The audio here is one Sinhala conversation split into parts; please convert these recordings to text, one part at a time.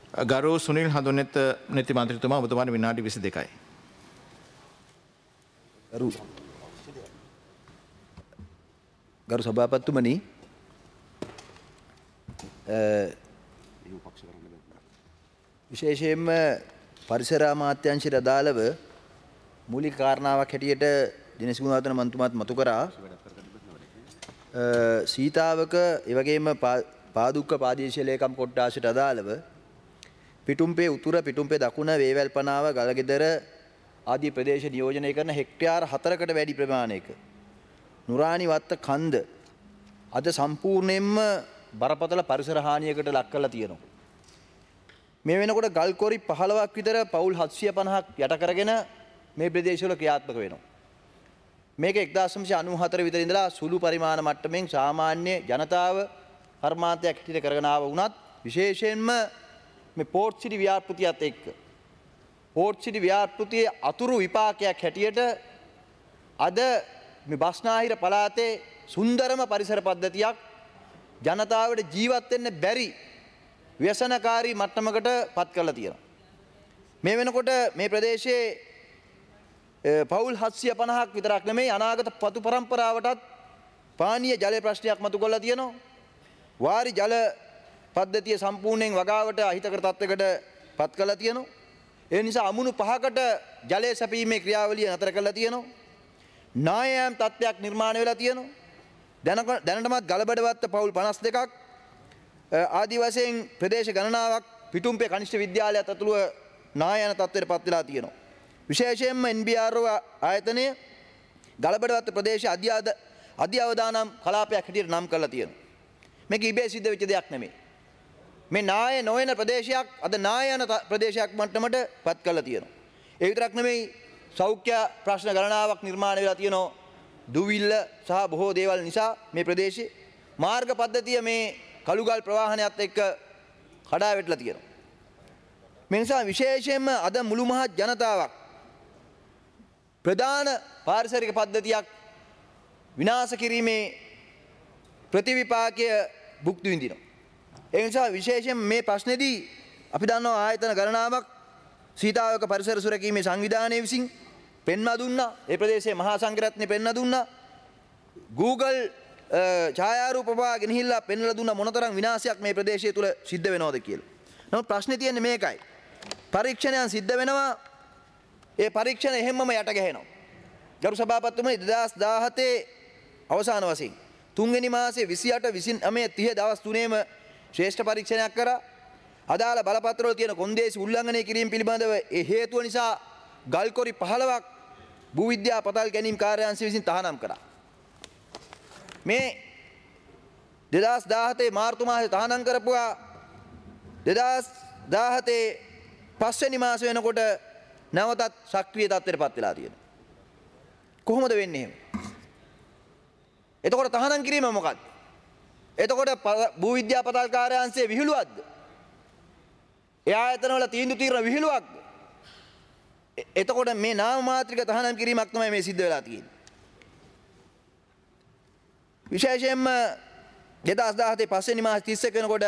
ගරු සුනිල් හඳුනෙත් නීති මන්ත්‍රීතුමා ඔබතුමාට විනාඩි 22යි. ගරු සභාපතිතුමනි විශේෂයෙන්ම පරිසර අමාත්‍යාංශයට අදාළව මූලික කාරණාවක් හැටියට දිනේෂ් ගුණවර්ධන මන්ත්‍රීතුමාත් මතු කරා සීතාවක ඒ වගේම පාදුක්ක ප්‍රාදේශීය ලේකම් කොට්ටාසයට අදාළව පිටුම්පේ උතුර පිටුම්පේ දකුණ වේවැල්පනාව ගලගෙදර ආදී ප්‍රදේශ නියෝජනය කරන හෙක්ටයාර 4කට වැඩි ප්‍රමාණයක නුරානි වත්ත කන්ද අද සම්පූර්ණයෙන්ම බරපතල පරිසර හානියකට ලක් කරලා තියෙනවා. මේ වෙනකොට ගල්කොරි 15ක් විතර පවුල් 750ක් යට කරගෙන මේ ප්‍රදේශවල ක්‍රියාත්මක වෙනවා. මේක 1994 විතර ඉඳලා සුළු පරිමාණ මට්ටමින් සාමාන්‍ය ජනතාව කර්මාන්තයක් හැටියට කරගෙන ආව වුණත් විශේෂයෙන්ම මේ පෝර්ට් සිටි ව්‍යාපෘතියත් එක්ක පෝර්ට් සිටි ව්‍යාපෘතියේ අතුරු විපාකයක් හැටියට අද මේ බස්නාහිර පළාතේ සුන්දරම පරිසර පද්ධතියක් ජනතාවට ජීවත් වෙන්න බැරි ව්‍යසනකාරී මට්ටමකට පත් කරලා තියෙනවා. මේ වෙනකොට මේ ප්‍රදේශයේ පවුල් 750ක් විතරක් නෙමෙයි අනාගත පතු පරම්පරාවටත් පානීය ජල ප්‍රශ්නයක් මතු කරලා තියෙනවා. වාරි ජල පද්ධතිය සම්පූර්ණයෙන් වගාවට අහිතකර තත්වයකට පත් කරලා තියෙනවා. ඒ නිසා අමුණු 5කට ජලය සැපීමේ ක්‍රියාවලිය නතර කරලා තියෙනවා. නායම් තත්ත්වයක් නිර්මාණය වෙලා තියෙනවා. දැනටමත් ගලබඩවත්ත පවුල් 52ක් ආදි වශයෙන් ප්‍රදේශ ගණනාවක් පිටුම්පේ කනිෂ්ඨ විද්‍යාලයත් ඇතුළුව නායන තත්ත්වයට පත් වෙලා තියෙනවා. විශේෂයෙන්ම NBRO ආයතනය ගලබඩවත්ත ප්‍රදේශයේ අධි අවදානම් කලාපයක් හැටියට නම් කරලා තියෙනවා. මේක ඉබේ සිද්ධ වෙච්ච දෙයක් නෙමෙයි. මේ නාය නොවන ප්‍රදේශයක් අද නායන ප්‍රදේශයක් මට්ටමට පත් කරලා තියෙනවා. ඒ විතරක් නෙමෙයි සෞඛ්‍ය ප්‍රශ්න ගණනාවක් නිර්මාණය වෙලා තියෙනවා. දුවිල්ල සහ බොහෝ දේවල් නිසා මේ ප්‍රදේශයේ මාර්ග පද්ධතිය මේ කළුගල් ප්‍රවාහනයත් එක්ක කඩා වැටලා තියෙනවා. මේ නිසා විශේෂයෙන්ම අද මුළු මහත් ජනතාවක් ප්‍රධාන පාරිසරික පද්ධතියක් විනාශ කිරීමේ ප්‍රතිවිපාකය භුක්ති විඳිනවා. ඒ නිසා විශේෂයෙන් මේ ප්‍රශ්නේදී අපි දන්නවා ආයතන ගණනාවක් සීතාවක පරිසර සුරකීමේ සංවිධානය විසින් පෙන්වා දුන්නා. ඒ ප්‍රදේශයේ මහා සංඝරත්නය පෙන්වා දුන්නා. Google ඡායාරූප පවා ගෙනහිල්ලා පෙන්වලා දුන්නා මොනතරම් විනාශයක් මේ ප්‍රදේශය තුල සිද්ධ වෙනවද කියලා. නමුත් ප්‍රශ්නේ තියෙන්නේ මේකයි. පරීක්ෂණයන් සිද්ධ වෙනවා. ඒ පරීක්ෂණ එහෙම්මම යට ගැහෙනවා. ගරු සභාපතිතුමනි 2017 අවසාන වශයෙන් 3 වෙනි මාසේ 28 29 30 දවස් තුනේම ශ්‍රේෂ්ඨ පරීක්ෂණයක් කරා. අදාළ බලපත්‍රවල තියෙන කොන්දේසි උල්ලංඝනය කිරීම පිළිබඳව ඒ හේතුව නිසා ගල්කොරි 15ක් භූවිද්‍යා පතල් ගැනීම් කාර්යාංශය විසින් තහනම් කරා. මේ 2017 මාර්තු මාසයේ තහනම් කරපුවා 2017 පස්වෙනි මාස වෙනකොට නැවතත් සක්‍රීය තත්ත්වයට පත් වෙලා තියෙනවා. කොහොමද වෙන්නේ එහෙම? එතකොට තහනම් කිරීම මොකක්ද? එතකොට භූවිද්‍යා පතල් කාර්යාංශයේ විහිළුවක්ද? ඒ ආයතනවල තීන්දුව తీරන විහිළුවක්ද? එතකොට මේ නාම මාත්‍රික තහනම් කිරීමක් තමයි මේ සිද්ධ වෙලා තියෙන්නේ. විශේෂයෙන්ම 2017 පස්වෙනි මාස 31 වෙනකොට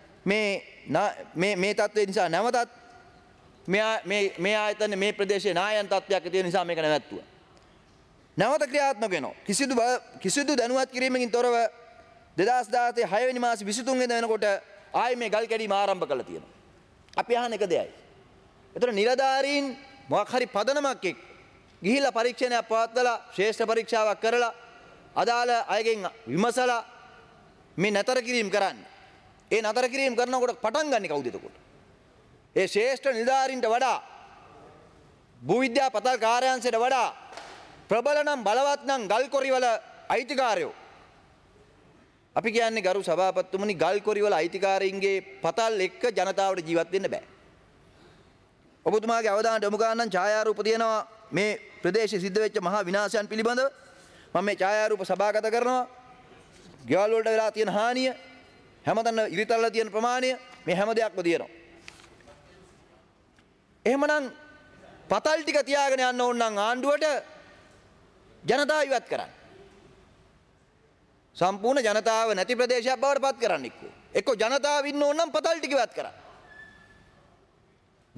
මේ තත්ත්වය නිසා නැවතත් මේ ආයතන මේ ප්‍රදේශයේ නායන තත්ත්වයක් තියෙන නිසා මේක නැවැත්තුවා. නැවත ක්‍රියාත්මක වෙනවා. කිසිදු දැනුවත් කිරීමකින් තොරව 2017 6 වෙනි මාස 23 වෙනිදා වෙනකොට ආයේ මේ ගල් කැඩීම ආරම්භ කළා තියෙනවා. අපි අහන එක දෙයයි. ඒතර නිලධාරීන් මොකක් හරි පදනමක් එක්ක ගිහිල්ලා පරීක්ෂණයක් පවත්වලා ශ්‍රේෂ්ඨ පරීක්ෂාවක් කරලා අදාළ අයගෙන් විමසලා මේ නතර කිරීම කරන්න. ඒ නතර කිරීම කරනකොට පටන් ගන්නේ කවුද එතකොට? ඒ ශ්‍රේෂ්ඨ නිලධාරීන්ට වඩා භූවිද්‍යා පතල් කාර්යාංශයට වඩා ප්‍රබල නම් බලවත් නම් ගල්කොරිවල අයිතිකාරයෝ. අපි කියන්නේ ගරු සභාපතිතුමනි ගල්කොරිවල අයිතිකාරීන්ගේ පතල් එක්ක ජනතාවට ජීවත් වෙන්න බෑ. ඔබතුමාගේ අවධානයට යොමු කරන්න ඡායාරූප තියෙනවා මේ ප්‍රදේශයේ සිද්ධ වෙච්ච මහා විනාශයන් පිළිබඳව. මම මේ ඡායාරූප සභාගත කරනවා. ගෙවල් වලට වෙලා තියෙන හානිය, හැමතැන ඉරිතල්ලා තියෙන ප්‍රමාණය මේ හැම දෙයක්ම තියෙනවා. එහෙමනම් පතල් ටික තියාගෙන යන්න ඕන නම් ආණ්ඩුවට ජනතාව ඉවත් කරන්න. සම්පූර්ණ ජනතාව නැති ප්‍රදේශයක් බවට පත් කරන්න එක්ක ජනතාව ඉන්න ඕන නම් පතල් ටික ඉවත් කරන්න.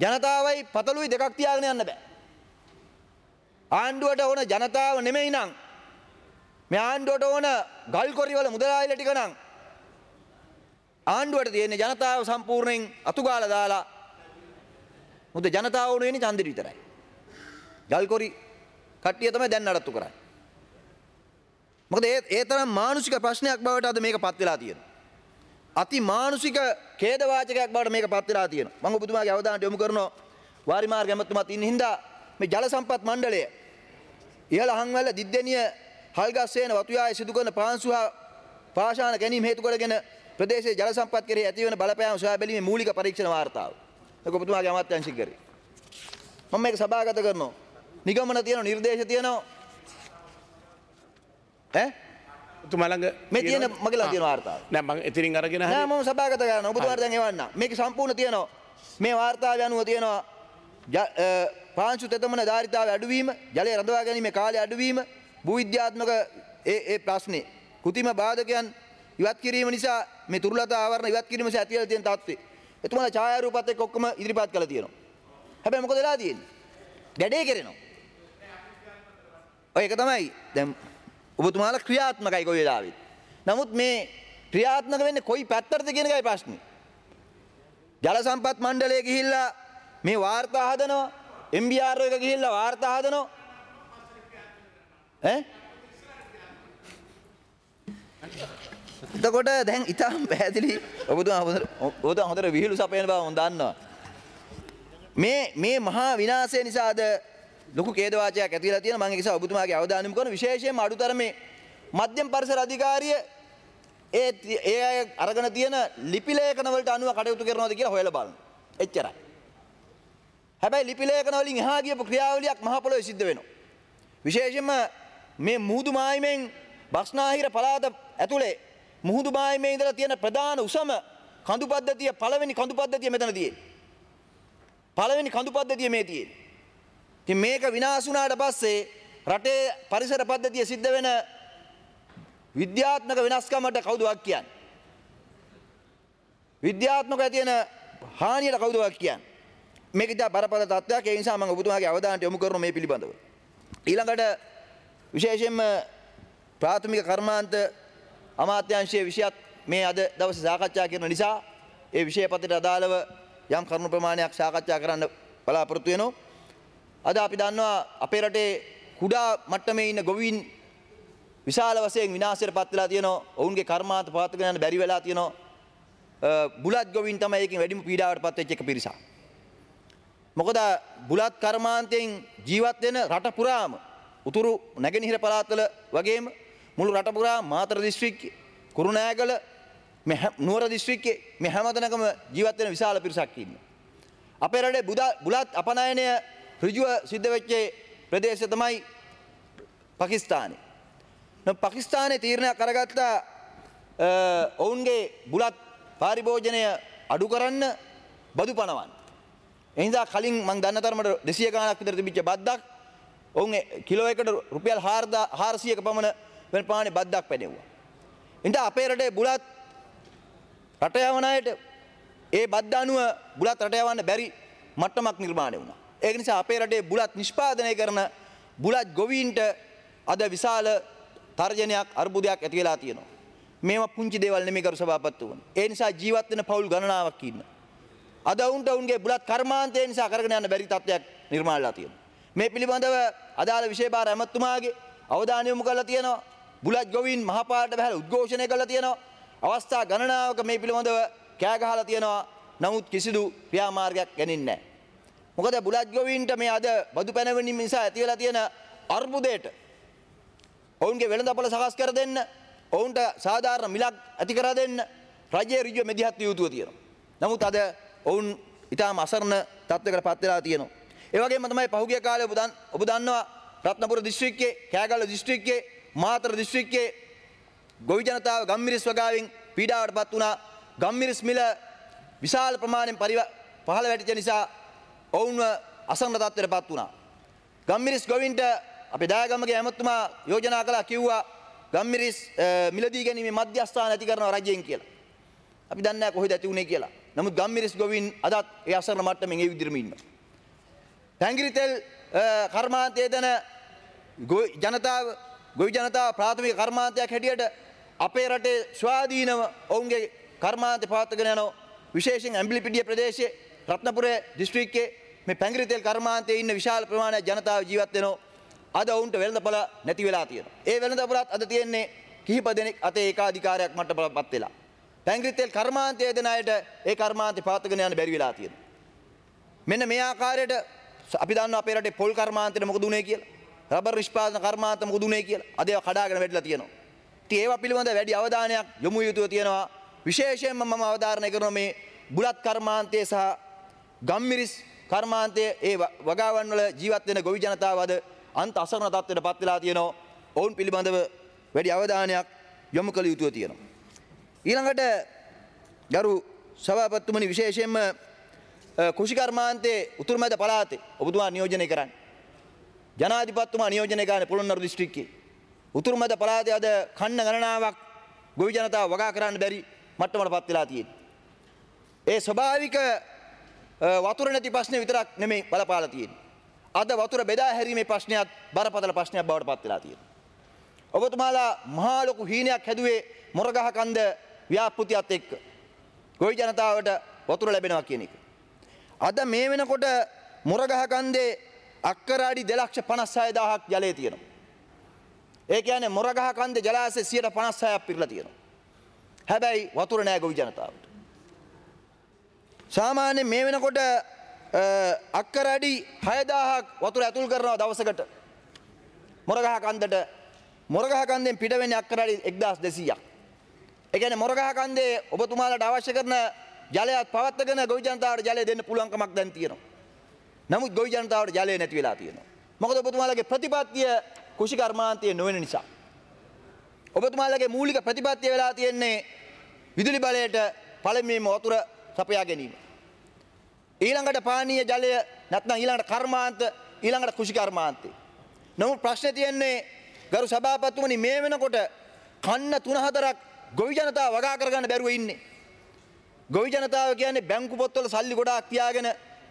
ජනතාවයි පතලුයි දෙකක් තියාගෙන යන්න බෑ. ආණ්ඩුවට ඕන ජනතාව නෙමෙයි නම් මේ ආණ්ඩුවට ඕන ගල්කොරිවල මුදලාලිලා ටික නම් ආණ්ඩුවට තියෙන ජනතාව සම්පූර්ණයෙන් අතුගාලා දාලා මොකද ජනතාව ඕන වෙන්නේ ඡන්දෙට විතරයි. ගල්කොරි කට්ටිය තමයි දැන් නඩත්තු කරන්නේ. මොකද ඒ තරම් මානසික ප්‍රශ්නයක් බවට අද මේක පත් වෙලා තියෙනවා. අති මානසික ඛේදවාචකයක් බවට මේක පත් වෙලා තියෙනවා. මම ඔබතුමාගේ අවධානයට යොමු කරනවා වාරිමාර්ග ඇමතුමාත් ඉන්න හින්දා මේ ජල සම්පත් මණ්ඩලය ඉහළ අහංවැල්ල දිද්දෙනිය හල්ගස්සේන වතුයාය සිදු කරන පාංශු හා පාෂාණ ගැනීම හේතු කරගෙන ප්‍රදේශයේ ජල සම්පත් කෙරෙහි ඇතිවන බලපෑම සොයා බැලීමේ මූලික පරීක්ෂණ වාර්තාව. ඒක ඔබතුමාගේ අමාත්‍යාංශික කරේ. මම මේක සභාගත කරනවා. නිගමන තියෙනවා, නිර්දේශ තියෙනවා. ඔබතුමා ළඟ මේ තියෙන මගලා තියෙන වාර්තාව. නෑ මම එතනින් අරගෙන නෑ මම සභාගත කරනවා. ඔබතුමාට දැන් එවන්න. මේක සම්පූර්ණ තියෙනවා. මේ වාර්තාවේ අනුව තියෙනවා පාංශු තෙතමන ධාරිතාවේ අඩුවීම, ජලය රඳවා ගැනීමේ කාලය අඩුවීම, භූ විද්‍යාත්මක ඒ ප්‍රශ්නේ කෘතිම බාධකයන් ඉවත් කිරීම නිසා මේ තුරුලතා ආවරණ ඉවත් කිරීම නිසා ඇතිවලා තියෙන තත්ත්වය. එතුමාලා ඡායාරූපත් එක්ක ඔක්කොම ඉදිරිපත් කළා තියෙනවා. හැබැයි මොකද වෙලා තියෙන්නේ? ගැඩේ කෙරෙනවා. ඔය ඒක තමයි දැන් ඔබතුමාලා ක්‍රියාත්මකයි කොයි වෙලාවෙත්. නමුත් මේ ක්‍රියාත්මක වෙන්නේ කොයි පැත්තටද කියන එකයි ප්‍රශ්නේ. ජල සම්පත් මණ්ඩලයේ ගිහිල්ලා මේ වාර්තා හදනවා. MBR එක ගිහිල්ලා වාර්තා හදනවා. එතකොට දැන් ඉතාම පැහැදිලි ඔබතුමා හොඳට විහිළු සපයන බව මම දන්නවා. මේ මහා විනාශය නිසාද ලොකු ඛේදවාචකයක් ඇති වෙලා තියෙනවා. මම ඒක නිසා ඔබතුමාගේ අවධානය යොමු කරන විශේෂයෙන්ම අඩුතරමේ මධ්‍යම පරිසර අධිකාරිය ඒ අය අරගෙන තියෙන ලිපි ලේඛන වලට අනුව කටයුතු කරනවද කියලා හොයලා බලන්න. එච්චරයි. හැබැයි ලිපි ලේඛන වලින් එහා ගියපු ක්‍රියාවලියක් මහ පොළොවේ සිද්ධ වෙනවා. විශේෂයෙන්ම මේ මුහුදු මායිමෙන් බස්නාහිර පළාත ඇතුලේ මුහුදු මායිමේ ඉඳලා තියෙන ප්‍රධාන උසම කඳු පද්ධතිය පළවෙනි කඳු පද්ධතිය මෙතන තියෙන්නේ. පළවෙනි කඳු පද්ධතිය මේ තියෙන්නේ. ඉතින් මේක විනාශ වුණාට පස්සේ රටේ පරිසර පද්ධතිය සිද්ධ වෙන විද්‍යාත්මක වෙනස්කමට කවුද වක් කියන්නේ? විද්‍යාත්මකව තියෙන හානියට කවුද වක් කියන්නේ? මේක ඉතින් බරපතල තත්ත්වයක්. ඒ නිසා මම ඔබතුමාගේ අවධානයට යොමු කරන මේ පිළිබඳව. ඊළඟට විශේෂයෙන්ම ප්‍රාථමික කර්මාන්ත අමාත්‍යාංශයේ විෂයත් මේ අද දවසේ සාකච්ඡා කරන නිසා ඒ විෂය පතට අදාළව යම් කරුණු ප්‍රමාණයක් සාකච්ඡා කරන්න බලාපොරොත්තු වෙනවා. අද අපි දන්නවා අපේ රටේ කුඩා මට්ටමේ ඉන්න ගොවීන් විශාල වශයෙන් විනාශයට පත් වෙලා තියෙනවා. ඔවුන්ගේ කර්මාන්ත පවත්වාගෙන යන්න බැරි වෙලා තියෙනවා. බුලත් ගොවීන් තමයි ඒකෙන් වැඩිම පීඩාවට පත් වෙච්ච එක පිරිසක්. මොකද බුලත් කර්මාන්තයෙන් ජීවත් වෙන රට පුරාම උතුරු නැගෙනහිර පළාත්වල වගේම මුළු රට පුරා මාතර දිස්ත්‍රික්කයේ කුරුණෑගල නුවර දිස්ත්‍රික්කයේ මේ හැමතැනකම ජීවත් වෙන විශාල පිරිසක් ඉන්නවා. අපේ රටේ බුලත් අපනයනය ඍජුව සිද්ධ වෙච්ච ප්‍රදේශය තමයි පාකිස්තානය. පාකිස්තානයේ තීරණයක් අරගත්තා ඔවුන්ගේ බුලත් පාරිභෝජනය අඩු කරන්න බදු පනවන්න. එනිසා කලින් මම දන්න තරමට 200 ගාණක් විතර තිබිච්ච බද්දක් ඔවුන් කිලෝ එකකට රුපියල් 400ක පමණ වෙන ප්‍රමාණය බද්දක් පැනෙවුවා. ඉතින් අපේ රටේ බුලත් රට යවන අයට ඒ බද්ද අනුව බුලත් රට යවන්න බැරි මට්ටමක් නිර්මාණය වුණා. ඒක නිසා අපේ රටේ බුලත් නිෂ්පාදනය කරන බුලත් ගොවීන්ට අද විශාල තර්ජනයක් අර්බුදයක් ඇති වෙලා තියෙනවා. මේවා පුංචි දේවල් නෙමෙයි කරු සභාපතිතුමනි. ඒ නිසා ජීවත් වෙන පවුල් ගණනාවක් ඉන්නවා. අද උන්ගේ බුලත් කර්මාන්තය නිසා කරගෙන යන්න බැරි තත්ත්වයක් නිර්මාණය වෙලා තියෙනවා. මේ පිළිබඳව අදාළ විශේෂ ඇමතුමාගේ අවධානය යොමු කරලා තියෙනවා. බුලත් ගොවීන් මහපාරට බහලා උද්ඝෝෂණය කරලා තියෙනවා. අවස්ථා ගණනාවක මේ පිළිබඳව කෑ ගහලා තියෙනවා. නමුත් කිසිදු ක්‍රියාමාර්ගයක් ගන්නේ නැහැ. මොකද බුලත් ගොවීන්ට මේ අද බදු පැනවීම නිසා ඇති වෙලා තියෙන අර්බුදයට ඔවුන්ගේ වෙළඳපොළ සකස් කර දෙන්න, ඔවුන්ට සාධාරණ මිලක් ඇති කර දෙන්න රජයේ ඍජුව මෙදිහත් යුතුව තියෙනවා. නමුත් අද ඔවුන් ඊටාම අසරණ තත්ත්වයකට පත් වෙලා තියෙනවා. ඒ වගේම තමයි පහුගිය කාලේ ඔබ දන්නවා රත්නපුර දිස්ත්‍රික්කයේ, කෑගල්ල දිස්ත්‍රික්කයේ, මාතර දිස්ත්‍රික්කයේ ගොවි ජනතාව ගම්මිරිස් වගාවෙන් පීඩාවට පත් වුණා. ගම්මිරිස් මිල විශාල ප්‍රමාණයෙන් පහළ වැටිච්ච නිසා ඔවුන්ව අසරණ තත්ත්වයට පත් වුණා. ගම්මිරිස් ගොවින්ට අපේ දායගමගේ ඇමතුමා යෝජනා කළා කිව්වා ගම්මිරිස් මිලදී ගැනීමේ මධ්‍යස්ථාන ඇති කරනවා රජයෙන් කියලා. අපි දන්නේ නැහැ කොහෙද ඇති උනේ කියලා. නමුත් ගම්මිරිස් ගොවීන් අදත් ඒ අසරණ මට්ටමින් ඒ විදිහටම ඉන්නවා. පැංගිරි තෙල් කර්මාන්තයේ දන ගොවි ජනතාව ප්‍රාථමික කර්මාන්තයක් හැටියට අපේ රටේ ස්වාධීනව ඔවුන්ගේ කර්මාන්තය පවත්වාගෙන යනවා. විශේෂයෙන් ඇඹිලිපිටිය ප්‍රදේශයේ රත්නපුරේ දිස්ත්‍රික්කයේ මේ පැංගිරි තෙල් කර්මාන්තයේ ඉන්න විශාල ප්‍රමාණයක් ජනතාව ජීවත් වෙනවා. අද ඔවුන්ට වෙළඳපොළ නැති වෙලා තියෙනවා. ඒ වෙළඳපොළත් අද තියෙන්නේ කිහිප දෙනෙක් අතේ ඒකාධිකාරයක් මට්ටමකටපත් වෙලා. පැංගිරි තෙල් කර්මාන්තයේ දෙන අයට ඒ කර්මාන්තය පවත්වාගෙන යන්න බැරි වෙලා තියෙනවා. මෙන්න මේ ආකාරයට අපි දන්නවා අපේ රටේ පොල් කර්මාන්තෙට මොකද උනේ කියලා. රබර් නිෂ්පාදන කර්මාන්ත මොකද උනේ කියලා. අද ඒවා කඩාගෙන වැටිලා තියෙනවා. ඉතින් ඒවා පිළිබඳ වැඩි අවධානයක් යොමු යුතුව තියෙනවා. විශේෂයෙන්ම මම අවධාරණය කරනවා මේ බුලත් කර්මාන්තයේ සහ ගම්මිරිස් කර්මාන්තයේ ඒ වගාවන් වල ජීවත් වෙන ගොවි ජනතාව අද අන්ත අසරණ තත්ත්වයට පත් වෙලා තියෙනවා. ඔවුන් පිළිබඳව වැඩි අවධානයක් යොමු කළ යුතුව තියෙනවා. ඊළඟට ගරු සභාපතිතුමනි විශේෂයෙන්ම කෘෂිකර්මාන්තයේ උතුරුමැද පළාතේ ඔබතුමා නියෝජනය කරන්නේ. ජනාධිපතිතුමා නියෝජනය කරන්නේ පොළොන්නරු දිස්ත්‍රික්කයේ. උතුරුමැද පළාතේ අද කන්න ගණනාවක් ගොවි ජනතාව වගා කරන්න බැරි මට්ටමකටපත් වෙලා තියෙනවා. ඒ ස්වභාවික වතුර නැති ප්‍රශ්නේ විතරක් නෙමෙයි බලපාලා තියෙන්නේ. අද වතුර බෙදා හැරීමේ ප්‍රශ්නයත් බරපතල ප්‍රශ්නයක් බවට පත් වෙලා තියෙනවා. ඔබතුමාලා මහා ලොකු හීනයක් හැදුවේ මොරගහ කන්ද ව්‍යාපෘතියත් එක්ක. ගොවි ජනතාවට වතුර ලැබෙනවා කියන එක. අද මේ වෙනකොට මොරගහ කන්දේ අක්කර අඩි 2,56,000ක් ජලය තියෙනවා. ඒ කියන්නේ මොරගහ කන්දේ ජලාශය 56%ක් පිරලා තියෙනවා. හැබැයි වතුර නෑ ගොවි ජනතාවට. සාමාන්‍යයෙන් මේ වෙනකොට අක්කර අඩි 6,000ක් වතුර ඇතුල් කරනවා දවසකට. මොරගහ කන්දට මොරගහ කන්දෙන් පිට වෙන්නේ අක්කර අඩි 1,200ක්. ඒ කියන්නේ මොරගහ කන්දේ ඔබතුමාලට අවශ්‍ය කරන ජලයත් පවත්වාගෙන ගොවි ජනතාවට ජලය දෙන්න පුළුවන්කමක් දැන් තියෙනවා. නමුත් ගොවි ජනතාවට ජලය නැති වෙලා තියෙනවා. මොකද ඔබතුමාලගේ ප්‍රතිපත්තිය කෘෂිකර්මාන්තයේ නොවන නිසා. ඔබතුමාලගේ මූලික ප්‍රතිපත්තිය වෙලා තියෙන්නේ විදුලි බලයට පළමුවෙන්ම වතුර සපයා ගැනීම. ඊළඟට පානීය ජලය නැත්නම් ඊළඟට කර්මාන්ත ඊළඟට කෘෂිකර්මාන්තය. නමුත් ප්‍රශ්නේ තියෙන්නේ ගරු සභාපතිතුමනි මේ වෙනකොට කන්න 3-4ක් ගොවි ජනතාව වගා කරගන්න බැරුව ඉන්නේ. ගොවි ජනතාව කියන්නේ බැංකු පොත්වල සල්ලි ගොඩාක් තියාගෙන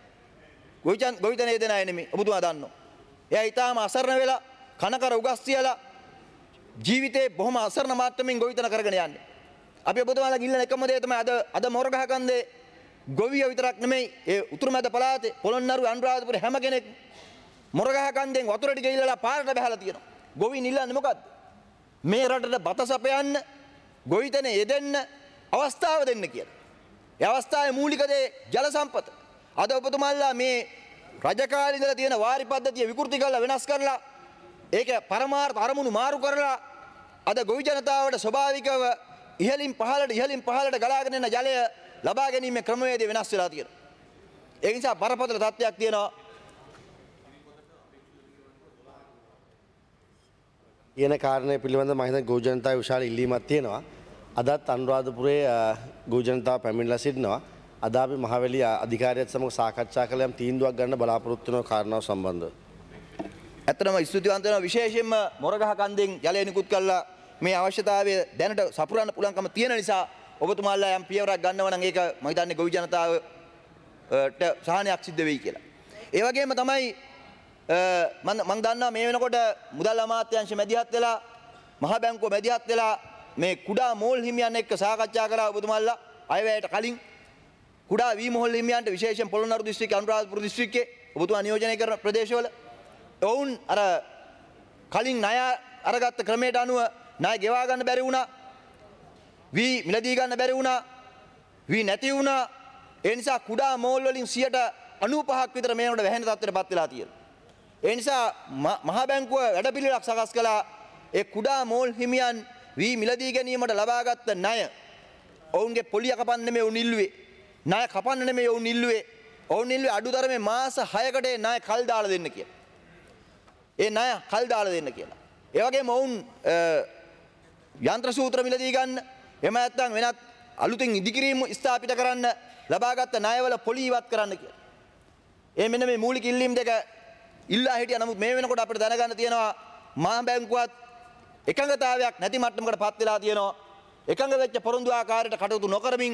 ගොවිතැනේ දෙන අය නෙමෙයි. ඔබතුමා දන්නවා. එයා ඊටාම අසරණ වෙලා කනකර උගස් තියලා ජීවිතේ බොහොම අසරණ මාත්‍රමින් ගොවිතැන කරගෙන යන්නේ. අපි ඔබතුමාලා ගිල්ලන එකම දේ තමයි අද මොරගහ කන්දේ ගොවියෝ විතරක් නෙමෙයි ඒ උතුරුමැද පළාතේ පොළොන්නරු අනුරාධපුර හැම කෙනෙක් මොරගහ කන්දෙන් වතුර ටික ඉල්ලලා පාරට බහලා තියෙනවා. ගොවීන් ඉල්ලන්නේ මොකද්ද? මේ රටට බත සපයන්න ගොවිතැනේ යෙදෙන්න අවස්ථාව දෙන්න කියලා. ඒ අවස්ථාවේ මූලික දේ ජල සම්පත. අද ඔබතුමාලා මේ රජකාලේ ඉඳලා තියෙන වාරි පද්ධතිය විකෘති කරලා වෙනස් කරලා ඒක පරමාර්ථ අරමුණු මාරු කරලා අද ගොවි ජනතාවට ස්වභාවිකව ඉහළින් පහළට ගලාගෙන යන ජලය ලබා ගැනීමේ ක්‍රමවේදය වෙනස් වෙලා තියෙනවා. ඒ නිසා බරපතල තත්ත්වයක් තියෙනවා. කියන කාරණය පිළිබඳව මම හිතන්නේ ගොවි ජනතාවේ විශාල ඉල්ලීමක් තියෙනවා. අදත් අනුරාධපුරයේ ගොවි ජනතාව පැමිණලා සිටිනවා. අද අපි මහවැලි අධිකාරියත් සමග සාකච්ඡා කළ යම් තීන්දුවක් ගන්න බලාපොරොත්තු වෙන කාරණාව සම්බන්ධව. ඇත්තටම ස්තුතිවන්ත වෙනවා විශේෂයෙන්ම මොරගහ කන්දෙන් ජලය නිකුත් කළා මේ අවශ්‍යතාවය දැනට සපුරන්න පුළුවන්කම තියෙන නිසා ඔබතුමාලා යම් පියවරක් ගන්නවා නම් ඒක මම හිතන්නේ ගොවි ජනතාවට සහනයක් සිද්ධ වෙයි කියලා. ඒ වගේම තමයි මම දන්නවා මේ වෙනකොට මුදල් අමාත්‍යාංශ මැදිහත් වෙලා මහ බැංකුව මැදිහත් වෙලා මේ කුඩා මෝල් හිමියන් එක්ක සාකච්ඡා කරා ඔබතුමාලා අයවැයට කලින් කුඩා වී මොහොල් හිමියන්ට විශේෂයෙන් පොළොන්නරු දිස්ත්‍රික්කයේ අනුරාධපුර දිස්ත්‍රික්කයේ ඔබතුමා නියෝජනය කරන ප්‍රදේශවල ඔවුන් අර කලින් ණය අරගත්ත ක්‍රමයට අනුව ණය ගෙවා ගන්න බැරි වුණා. වී මිලදී ගන්න බැරි වුණා. වී නැති වුණා. ඒ නිසා කුඩා මෝල් වලින් 95ක් විතර මේකට වැහෙන තත්ත්වයටපත් වෙලා තියෙනවා. ඒ නිසා මහා බැංකුව වැඩපිළිවෙලක් සකස් කළා. ඒ කුඩා මෝල් හිමියන් වී මිලදී ගැනීමට ලබාගත් ණය ඔවුන්ගේ පොලිය කපන්න නෙමෙයි ඔවුන් ඉල්ලුවේ. ණය කපන්න නෙමෙයි ඔවුන් ඉල්ලුවේ. ඔවුන් ඉල්ලුවේ අඩුතරමේ මාස 6කට ඒ ණය කල් දාලා දෙන්න කියලා. ඒ ණය කල් දාලා දෙන්න කියලා. ඒ වගේම ඔවුන් යන්ත්‍ර සූත්‍ර මිලදී ගන්න එහෙම නැත්නම් වෙනත් අලුතින් ඉදිකිරීම ස්ථාපිත කරන්න ලබාගත් ණයවල පොලි ඉවත් කරන්න කියලා. ඒ මෙන්න මේ මූලික ඉල්ලීම් දෙක ඉල්ලා හිටියා. නමුත් මේ වෙනකොට අපිට දැනගන්න තියෙනවා මහා බැංකුවත් එකඟතාවයක් නැති මට්ටමකටපත් වෙලා තියෙනවා. එකඟ වෙච්ච පොරොන්දු ආකාරයට කටයුතු නොකරමින්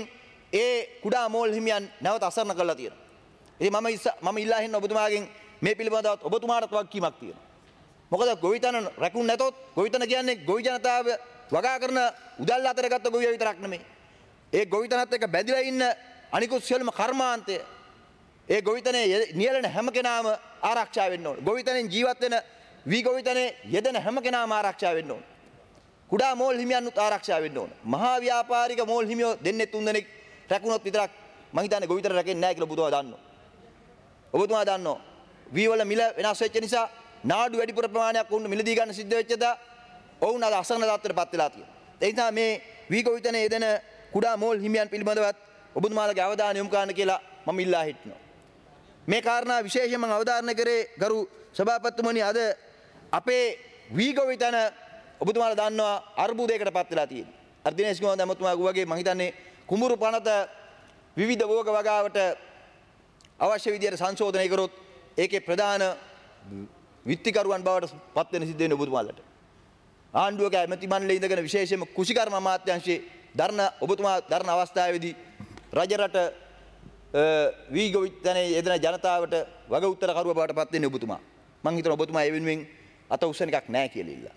ඒ කුඩා මෝල් හිමියන් නැවත අසරණ කරලා තියෙනවා. ඉතින් මම ඉල්ලා හින්න ඔබතුමාගෙන් මේ පිළිබඳව ඔබතුමාට වගකීමක් තියෙනවා. මොකද ගොවිතැන රැකුන් නැතොත් ගොවිතැන කියන්නේ ගොවි ජනතාව වගා කරන උදැල්ල අතර ගත්ත ගොවියා විතරක් නෙමෙයි. ඒ ගොවිතැනත් එක්ක බැඳිලා ඉන්න අනිකුත් සියලුම කර්මාන්තය ඒ ගොවිතැනේ නියැලෙන හැම කෙනාම ආරක්ෂා වෙන්න ඕන. ගොවිතැනෙන් ජීවත් වෙන වී ගොවිතැනේ යෙදෙන හැම කෙනාම ආරක්ෂා වෙන්න ඕන. කුඩා මෝල් හිමියන්නුත් ආරක්ෂා වෙන්න ඕන. මහා ව්‍යාපාරික මෝල් හිමියෝ දෙන්නේ තුන් දෙනෙක් රැකුණොත් විතරක් මං හිතන්නේ ගොවිතැන රැකෙන්නේ නැහැ කියලා ඔබතුමා දන්නවා. ඔබතුමා දන්නවා. වී වල මිල වෙනස් වෙච්ච නිසා නාඩු වැඩිපුර ප්‍රමාණයක් වුණ මිලදී ගන්න සිද්ධ වෙච්චද ඔවුන් අද අසරණ තත්ත්වයටපත් වෙලා තියෙනවා. ඒ නිසා මේ වී ගොවිතැනේ යෙදෙන කුඩා මෝල් හිමියන් පිළිබඳවත් ඔබතුමාලගේ අවධානය යොමු කරන්න කියලා මම ඉල්ලා හිටිනවා. මේ කාරණා විශේෂයෙන් මම අවධාරණය කරේ ගරු සභාපතිතුමනි අද අපේ වී ගොවිතැන ඔබතුමාලා දන්නවා අර්බුදයකටපත් වෙලා තියෙනවා. අර දිනේෂ් ගෝන්ද ඇමතුමා වගේ මම හිතන්නේ කුඹුරු පනත විවිධ භෝග වගාවට අවශ්‍ය විදියට සංශෝධනය කරොත් ඒකේ ප්‍රධාන විත්තිකරුවන් බවට පත් වෙන සිද්ධ වෙන්නේ ඔබතුමාලට. ආණ්ඩුවක ඇමති මණ්ඩලයේ ඉඳගෙන විශේෂයෙන්ම කුෂිකර්ම අමාත්‍යාංශයේ ඔබතුමා දරන අවස්ථාවේදී රජරට වී ගොවිතැනේ යෙදෙන ජනතාවට වග උත්තර කරුව බවට පත් වෙන්නේ ඔබතුමා. මං හිතනවා ඔබතුමා ඒ වෙනුවෙන් අත උස්සන එකක් නැහැ කියලා ඉල්ලා.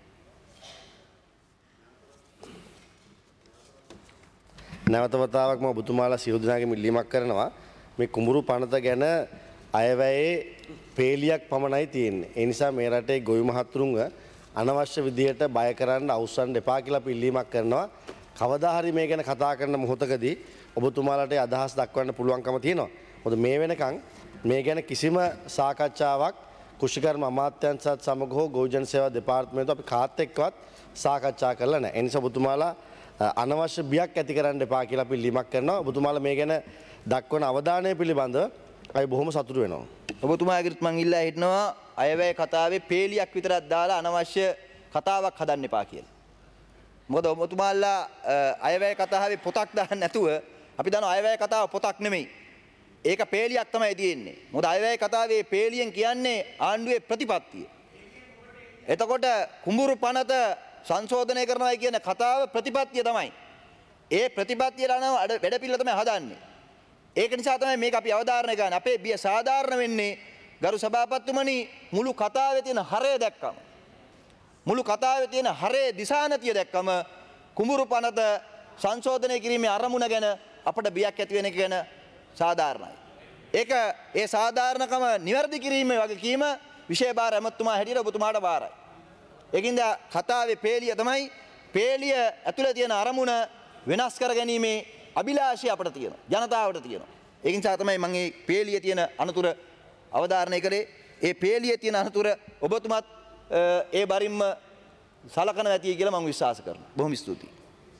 නැවත වතාවක් මම ඔබතුමාලා සියලු දෙනාගේම ඉල්ලීමක් කරනවා මේ කුඹුරු පනත ගැන අයවැයේ පේලියක් පමණයි තියෙන්නේ. ඒ නිසා මේ රටේ ගොවි මහතුරුන්ව අනවශ්‍ය විදියට බය කරන්න අවසන් දෙපා කියලා අපි ඉල්ලීමක් කරනවා. කවදා හරි මේ ගැන කතා කරන මොහොතකදී ඔබතුමාලට අදහස් දක්වන්න පුළුවන්කම තියෙනවා. මොකද මේ වෙනකන් මේ ගැන කිසිම සාකච්ඡාවක් කුෂිකර්ම අමාත්‍යාංශයත් සමග හෝ ගොවිජන සේවා දෙපාර්තමේන්තුව අපි කාත් එක්කවත් සාකච්ඡා කරලා නැහැ. ඒ නිසා ඔබතුමාලා අනවශ්‍ය බියක් ඇති කරන්න එපා කියලා අපි ඉල්ලීමක් කරනවා. ඔබතුමාලා මේ ගැන දක්වන අවධානය පිළිබඳව අපි බොහොම සතුටු වෙනවා. ඔබතුමාගෙත් මං ඉල්ලා හිටනවා අයවැය කතාවේ පේලියක් විතරක් දාලා අනවශ්‍ය කතාවක් හදන්න එපා කියලා. මොකද ඔබතුමාලා අයවැය කතාවේ පොතක් දාන්න නැතුව අපි දන්නවා අයවැය කතාව පොතක් නෙමෙයි. ඒක පේලියක් තමයි තියෙන්නේ. මොකද අයවැය කතාවේ පේලියෙන් කියන්නේ ආණ්ඩුවේ ප්‍රතිපත්තිය. එතකොට කුඹුරු පනත සංශෝධනය කරනවා කියන කතාව ප්‍රතිපත්තිය තමයි. ඒ ප්‍රතිපත්තියට අනුව වැඩපිළිවෙල තමයි හදන්නේ. ඒක නිසා තමයි මේක අපි අවධාරණය ගන්න. අපේ බිය සාධාරණ වෙන්නේ ගරු සභාපතිතුමනි මුළු කතාවේ තියෙන හරය දැක්කම. මුළු කතාවේ තියෙන හරේ දිශානතිය දැක්කම කුඹුරු පනත සංශෝධනය කිරීමේ අරමුණ ගැන අපට බියක් ඇති වෙන එක ගැන සාධාරණයි. ඒක ඒ සාධාරණකම නිවැරදි කිරීමේ වගකීම විශේෂ භාර ඇමතුමා හැටියට ඔබතුමාට බාරයි. ඒකින්ද කතාවේ පේලිය තමයි පේලිය ඇතුළේ තියෙන අරමුණ වෙනස් කර ගැනීමේ අභිලාෂය අපට තියෙනවා. ජනතාවට තියෙනවා. ඒ නිසා තමයි මම මේ පේලිය තියෙන අනතුර අවධාරණය කරේ. ඒ පේලිය තියෙන අනතුර ඔබතුමත් ඒ බරින්ම සලකන ඇති කියලා මම විශ්වාස කරනවා. බොහොම ස්තුතියි.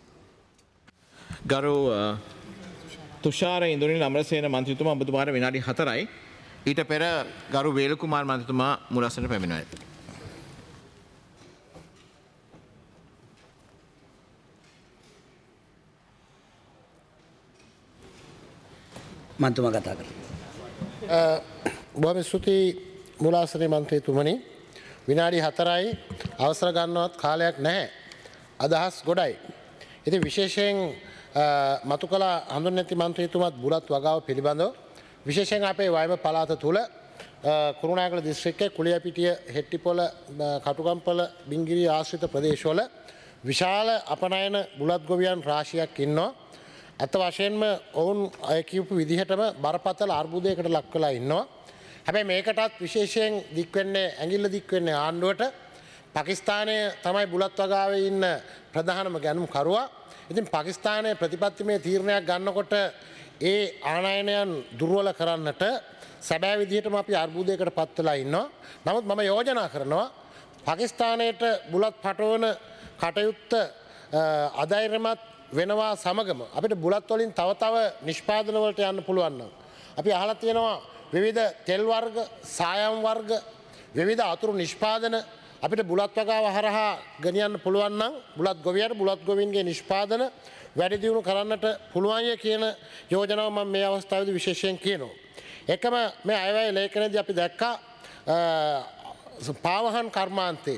ගරු තුෂාර ඉන්දුනිල් අමරසේන මන්ත්‍රීතුමා ඔබතුමාට විනාඩි 4යි. ඊට පෙර ගරු වේලකුමාර් මන්ත්‍රීතුමා මුලස්සට පැමිණෙනවා. මන්තුමා කතා කරමු. බොහොම ස්තුතියි මුලාසනේ මන්ත්‍රීතුමනි. විනාඩි 4යි අවසර ගන්නවත් කාලයක් නැහැ. අදහස් ගොඩයි. ඉතින් විශේෂයෙන් මතු කළ හඳුන්වති මන්ත්‍රීතුමත් බුලත් වගාව පිළිබඳව විශේෂයෙන් අපේ වයඹ පළාත තුල කුරුණෑගල දිස්ත්‍රික්කයේ කුලියපිටිය හෙට්ටිපොළ කටුකම්පල බිංගිරිය ආශ්‍රිත ප්‍රදේශවල විශාල අපනයන බුලත් ගොවියන් රාශියක් ඉන්නවා. අත වශයෙන්ම ඔවුන් අය කියපු විදිහටම බරපතල අර්බුදයකට ලක් වෙලා ඉන්නවා. හැබැයි මේකටත් විශේෂයෙන් දික්වෙන්නේ ඇඟිල්ල දික්වෙන්නේ ආණ්ඩුවට. පාකිස්තානයේ තමයි බුලත් වගාවේ ඉන්න ප්‍රධානම ගැනුම් කරුවා. ඉතින් පාකිස්තානයේ ප්‍රතිපත්තිමය තීරණයක් ගන්නකොට ඒ ආනයනයන් දුර්වල කරන්නට සැබෑ විදිහටම අපි අර්බුදයකට පත් වෙලා ඉන්නවා. නමුත් මම යෝජනා කරනවා පාකිස්තානයට බුලත් පටවන කටයුත්ත අධෛර්යමත් වෙනවා සමගම අපිට බුලත් වලින් තව නිෂ්පාදන වලට යන්න පුළුවන් නම් අපි අහලා තියෙනවා විවිධ තෙල් වර්ග, සායම් වර්ග, විවිධ අතුරු නිෂ්පාදන අපිට බුලත් වගාව හරහා ගෙනියන්න පුළුවන් නම් බුලත් ගොවියන්ට බුලත් ගොවීන්ගේ නිෂ්පාදන වැඩි දියුණු කරන්නට පුළුවන්ය කියන යෝජනාව මම මේ අවස්ථාවේදී විශේෂයෙන් කියනවා. එකම මේ අයවැය ලේඛනයේදී අපි දැක්කා පාවහන් කර්මාන්තේ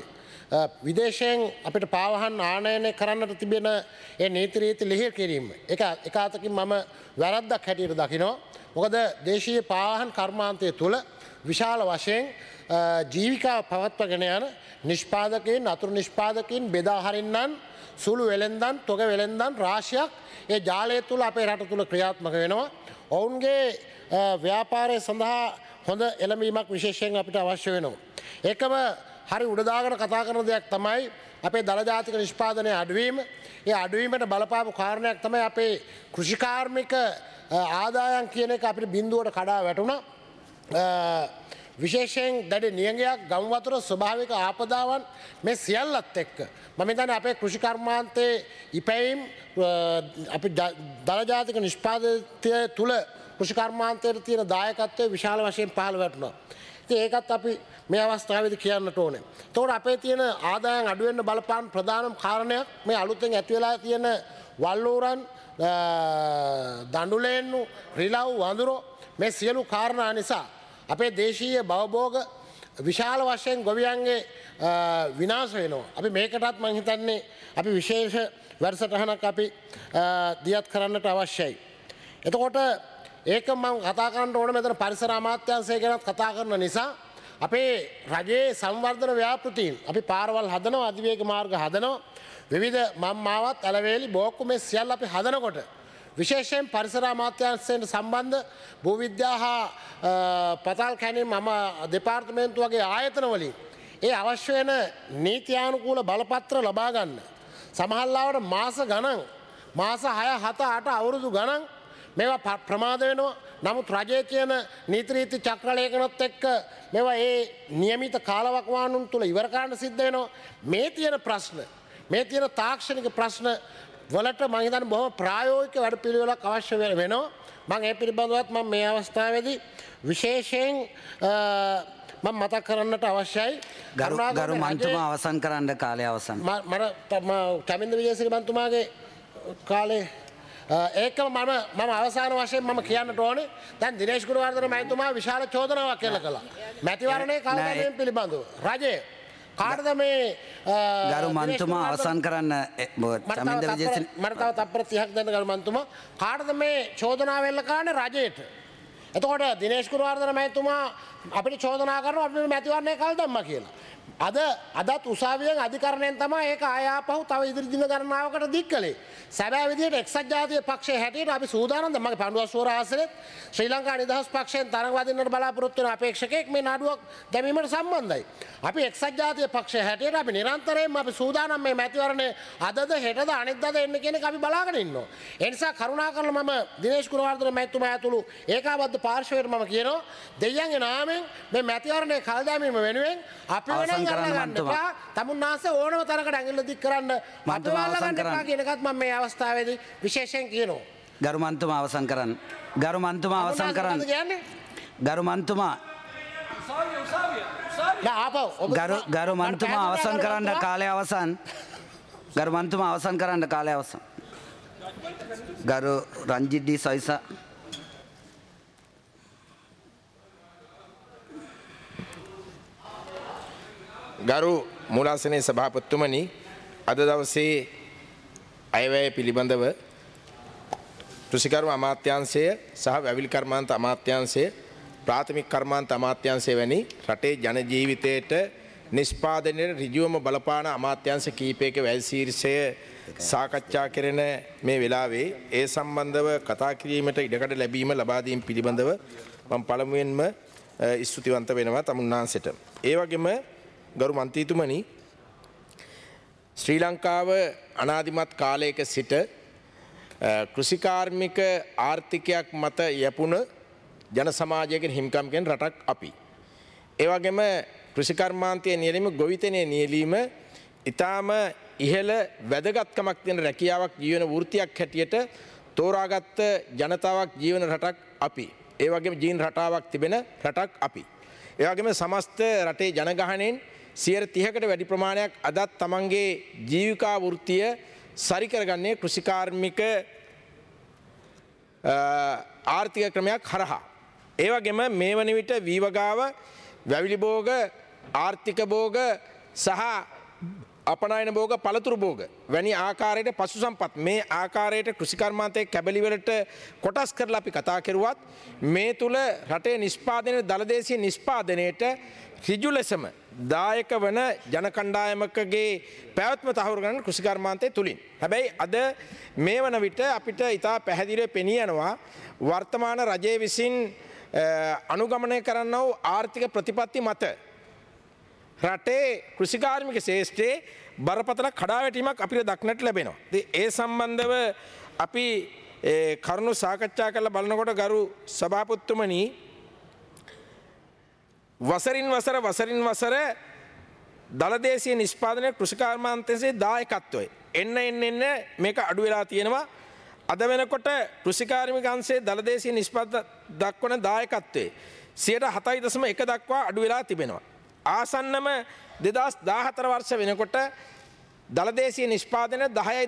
විදේශයෙන් අපිට පාවහන් ආනයනය කරන්නට තිබෙන ඒ නීති රීති ලිහිල් කිරීම. එක අතකින් මම වැරද්දක් හැටියට දකිනවා. මොකද දේශීය පාවහන් කර්මාන්තය තුළ විශාල වශයෙන් ජීවිකා පවත්වගෙන යන නිෂ්පාදකයින් අතුරු නිෂ්පාදකයින් බෙදා හරින්නන් සුළු වෙළෙන්දන් තොග වෙළෙන්දන් රාශියක් ඒ ජාලය තුළ අපේ රට තුළ ක්‍රියාත්මක වෙනවා. ඔවුන්ගේ ව්‍යාපාරය සඳහා හොඳ එළඹීමක් විශේෂයෙන් අපිට අවශ්‍ය වෙනවා. ඒකම හරි උඩදාගෙන කතා කරන දෙයක් තමයි අපේ දළජාතික නිෂ්පාදනය අඩුවීම. ඒ අඩුවීමට බලපාපු කාරණයක් තමයි අපේ කෘෂිකාර්මික ආදායම් කියන එක අපිට බිඳුවට කඩා වැටුණා. විශේෂයෙන් දැඩි නියඟයක් ගම් වතුර ස්වභාවික ආපදාවන් මේ සියල්ලත් එක්ක මම හිතන්නේ අපේ කෘෂි කර්මාන්තයේ ඉපැයීම් අපි දළජාතික නිෂ්පාදනය තුළ කෘෂි කර්මාන්තයේ තියෙන දායකත්වය විශාල වශයෙන් පහළ වැටුණා. ඉතින් ඒකත් අපි මේ අවස්ථාවේදී කියන්නට ඕනේ. එතකොට අපේ තියෙන ආදායම් අඩු වෙන්න බලපාන ප්‍රධානම කාරණයක් මේ අලුතෙන් ඇති වෙලා තියෙන වල්ලූරන් දඬුලේන්නු රිලව් වඳුරෝ මේ සියලු කාරණා නිසා අපේ දේශීය භවභෝග විශාල වශයෙන් ගොවියන්ගේ විනාශ වෙනවා. අපි මේකටත් මම හිතන්නේ අපි විශේෂ වැඩසටහනක් අපි දියත් කරන්නට අවශ්‍යයි. එතකොට ඒක මම කතා කරන්න ඕන මෙතන පරිසර අමාත්‍යාංශය ගැනත් කතා කරන නිසා අපේ රජයේ සංවර්ධන ව්‍යාපෘතීන් අපි පාරවල් හදනවා අධිවේග මාර්ග හදනවා විවිධ මම්මාවත් ඇලවේලි බෝක්කු මේ සියල්ල අපි හදනකොට විශේෂයෙන් පරිසර අමාත්‍යාංශයට සම්බන්ධ භූවිද්‍යා හා පතල් කැණීම් දෙපාර්තමේන්තු වගේ ආයතන වලින් ඒ අවශ්‍ය වෙන නීත්‍යානුකූල බලපත්‍ර ලබා ගන්න. සමහරවිට මාස ගණන් මාස 6 7 8 අවුරුදු ගණන් මේවා ප්‍රමාද වෙනවා. නමුත් රජයේ තියෙන නීති රීති චක්‍රලේඛනත් එක්ක මේවා ඒ નિયમિત කාලවකවානුන් තුල ඉවර කරන්න සිද්ධ වෙනවා. මේ තියෙන ප්‍රශ්න මේ තියෙන තාක්ෂණික ප්‍රශ්න වලට මම හිතන්නේ බොහොම ප්‍රායෝගික වැඩපිළිවෙලක් අවශ්‍ය වෙනවා. මම ඒ පිළිබඳවත් මම මේ අවස්ථාවේදී විශේෂයෙන් මම මතක් කරන්නට අවශ්‍යයි. ගරු මන්තුමා අවසන් කරන්න කාලය අවසන්. මට චමින්ද විජේසිරි මන්තුමාගේ කාලේ ඒකම මම අවසාන වශයෙන් මම කියන්නට ඕනේ. දැන් දිනේෂ් ගුණවර්ධන මහතුමා විශාල චෝදනාවක් කළා. මැතිවරණයේ කාලගණනය පිළිබඳව රජය කාටද මේ ගරු මන්තුමා අවසන් කරන්න චමින්ද විජේසිරි මට තව තප්පර 30ක් දෙන්න ගරු මන්තුමා කාටද මේ චෝදනාව එල්ල කරන්නේ රජයට. එතකොට දිනේෂ් ගුණවර්ධන මහතුමා අපිට චෝදනා කරනවා අපි මැතිවරණය කල් දැම්මා කියලා. අදත් උසාවියෙන් අධිකරණයෙන් තමයි ඒක ආයාපහු තව ඉදිරි දින ගණනාවකට දික් කළේ. සැබෑ විදිහට එක්සත් ජාතික පක්ෂයේ හැටියට අපි සූදානම්ද මගේ පඬුවස්වර ආසනෙත් ශ්‍රී ලංකා නිදහස් පක්ෂයෙන් තරඟ වදින්නට බලාපොරොත්තු වෙන අපේක්ෂකෙක් මේ නඩුවක් දැමීමට සම්බන්ධයි. අපි එක්සත් ජාතික පක්ෂයේ හැටියට අපි නිරන්තරයෙන්ම අපි සූදානම් මේ මැතිවරණය අදද හෙටද අනිද්දාද එන්න කියන එක අපි බලාගෙන ඉන්නවා. ඒ නිසා කරුණාකරලා මම දිනේෂ් ගුණවර්ධන මහත්මයා ඇතුළු ඒකාබද්ධ පාර්ශවයට මම කියනවා දෙයියන්ගේ නාමයෙන් මේ මැතිවරණය කල් දැමීම වෙනුවෙන් අපි වෙන තමුන්නාස ඕනම තරකට ඇඟිල්ල දික් කරන්න මතවාලගන්න එපා කියන එකත් මම මේ අවස්ථාවේදී විශේෂයෙන් කියනවා. ගරු මන්තුමා අවසන් කරන්න. ගරු මන්තුමා අවසන් කරන්න. ගරු මන්තුමා ගරු මන්තුමා අවසන් කරන්න කාලය අවසන්. ගරු මන්තුමා අවසන් කරන්න කාලය අවසන්. ගරු රංජිත් ඩී සයිසා ගරු මූලාසනයේ සභාපතිතුමනි අද දවසේ අයවැය පිළිබඳව කෘෂිකර්ම අමාත්‍යාංශය සහ වැවිලි කර්මාන්ත අමාත්‍යාංශය ප්‍රාථමික කර්මාන්ත අමාත්‍යාංශය වැනි රටේ ජන ජීවිතයට නිෂ්පාදනයේ ඍජුවම බලපාන අමාත්‍යාංශ කීපයක වැල් ශීර්ෂය සාකච්ඡා කරන මේ වෙලාවේ ඒ සම්බන්ධව කතා කිරීමට ඉඩකඩ ලැබීම ලබා දීම පිළිබඳව මම පළමුවෙන්ම ස්තුතිවන්ත වෙනවා තමුන්නාන්සේට. ඒ වගේම ගරු මන්ත්‍රීතුමනි ශ්‍රී ලංකාව අනාදිමත් කාලයක සිට කෘෂිකාර්මික ආර්ථිකයක් මත යැපුණ ජන සමාජයකින් හිමිකම්කෙන් රටක් අපි. ඒ වගේම කෘෂිකර්මාන්තයේ නියැලීම ගොවිතැනේ නියැලීම ඊටාම ඉහළ වැදගත්කමක් තියෙන රැකියාවක් ජීවන වෘත්තියක් හැටියට තෝරාගත්ත ජනතාවක් ජීවන රටක් අපි. ඒ වගේම ජීවන රටාවක් තිබෙන රටක් අපි. ඒ වගේම සමස්ත රටේ ජනගහනයෙන් 30%කට වැඩි ප්‍රමාණයක් අදත් තමන්ගේ ජීවිකා වෘත්තිය සරි කරගන්නේ කෘෂිකාර්මික ආර්ථික ක්‍රමයක් හරහා. ඒ වගේම මේ වන විට වී වගාව වැවිලි භෝග ආර්ථික භෝග සහ අපනයන භෝග පළතුරු භෝග වැනි ආකාරයට පශු සම්පත් මේ ආකාරයට කෘෂිකර්මාන්තයේ කැබලිවලට කොටස් කරලා අපි කතා කරුවත් මේ තුල රටේ නිෂ්පාදනයේ දලදේශීය නිෂ්පාදනයේට ඍජු ලෙසම දායක වන ජන කණ්ඩායමකගේ පැවැත්ම තහවුරු කරන කෘෂිකර්මාන්තය තුලින්. හැබැයි අද මේ වන විට අපිට ඉතා පැහැදිලිව පෙනී යනවා වර්තමාන රජයේ විසින් අනුගමනය කරන වූ ආර්ථික ප්‍රතිපත්ති මත රටේ කෘෂිකාර්මික ශේෂ්ත්‍රයේ බරපතල කඩාවැටීමක් අපිට දක්නට ලැබෙනවා. ඒ සම්බන්ධව අපි කරුණු සාකච්ඡා කරලා බලනකොට ගරු සභාපතිතුමනි වසරින් වසර දලදේශීය නිෂ්පාදනයේ කෘෂිකර්මාන්තයේ දායකත්වය එන්න මේක අඩු වෙලා තියෙනවා. අද වෙනකොට කෘෂිකාර්මික අංශයේ දලදේශීය නිෂ්පාදන දක්වන දායකත්වයේ 7.1 දක්වා අඩු වෙලා තිබෙනවා. ආසන්නම 2014 වර්ෂ වෙනකොට දලදේශීය නිෂ්පාදනය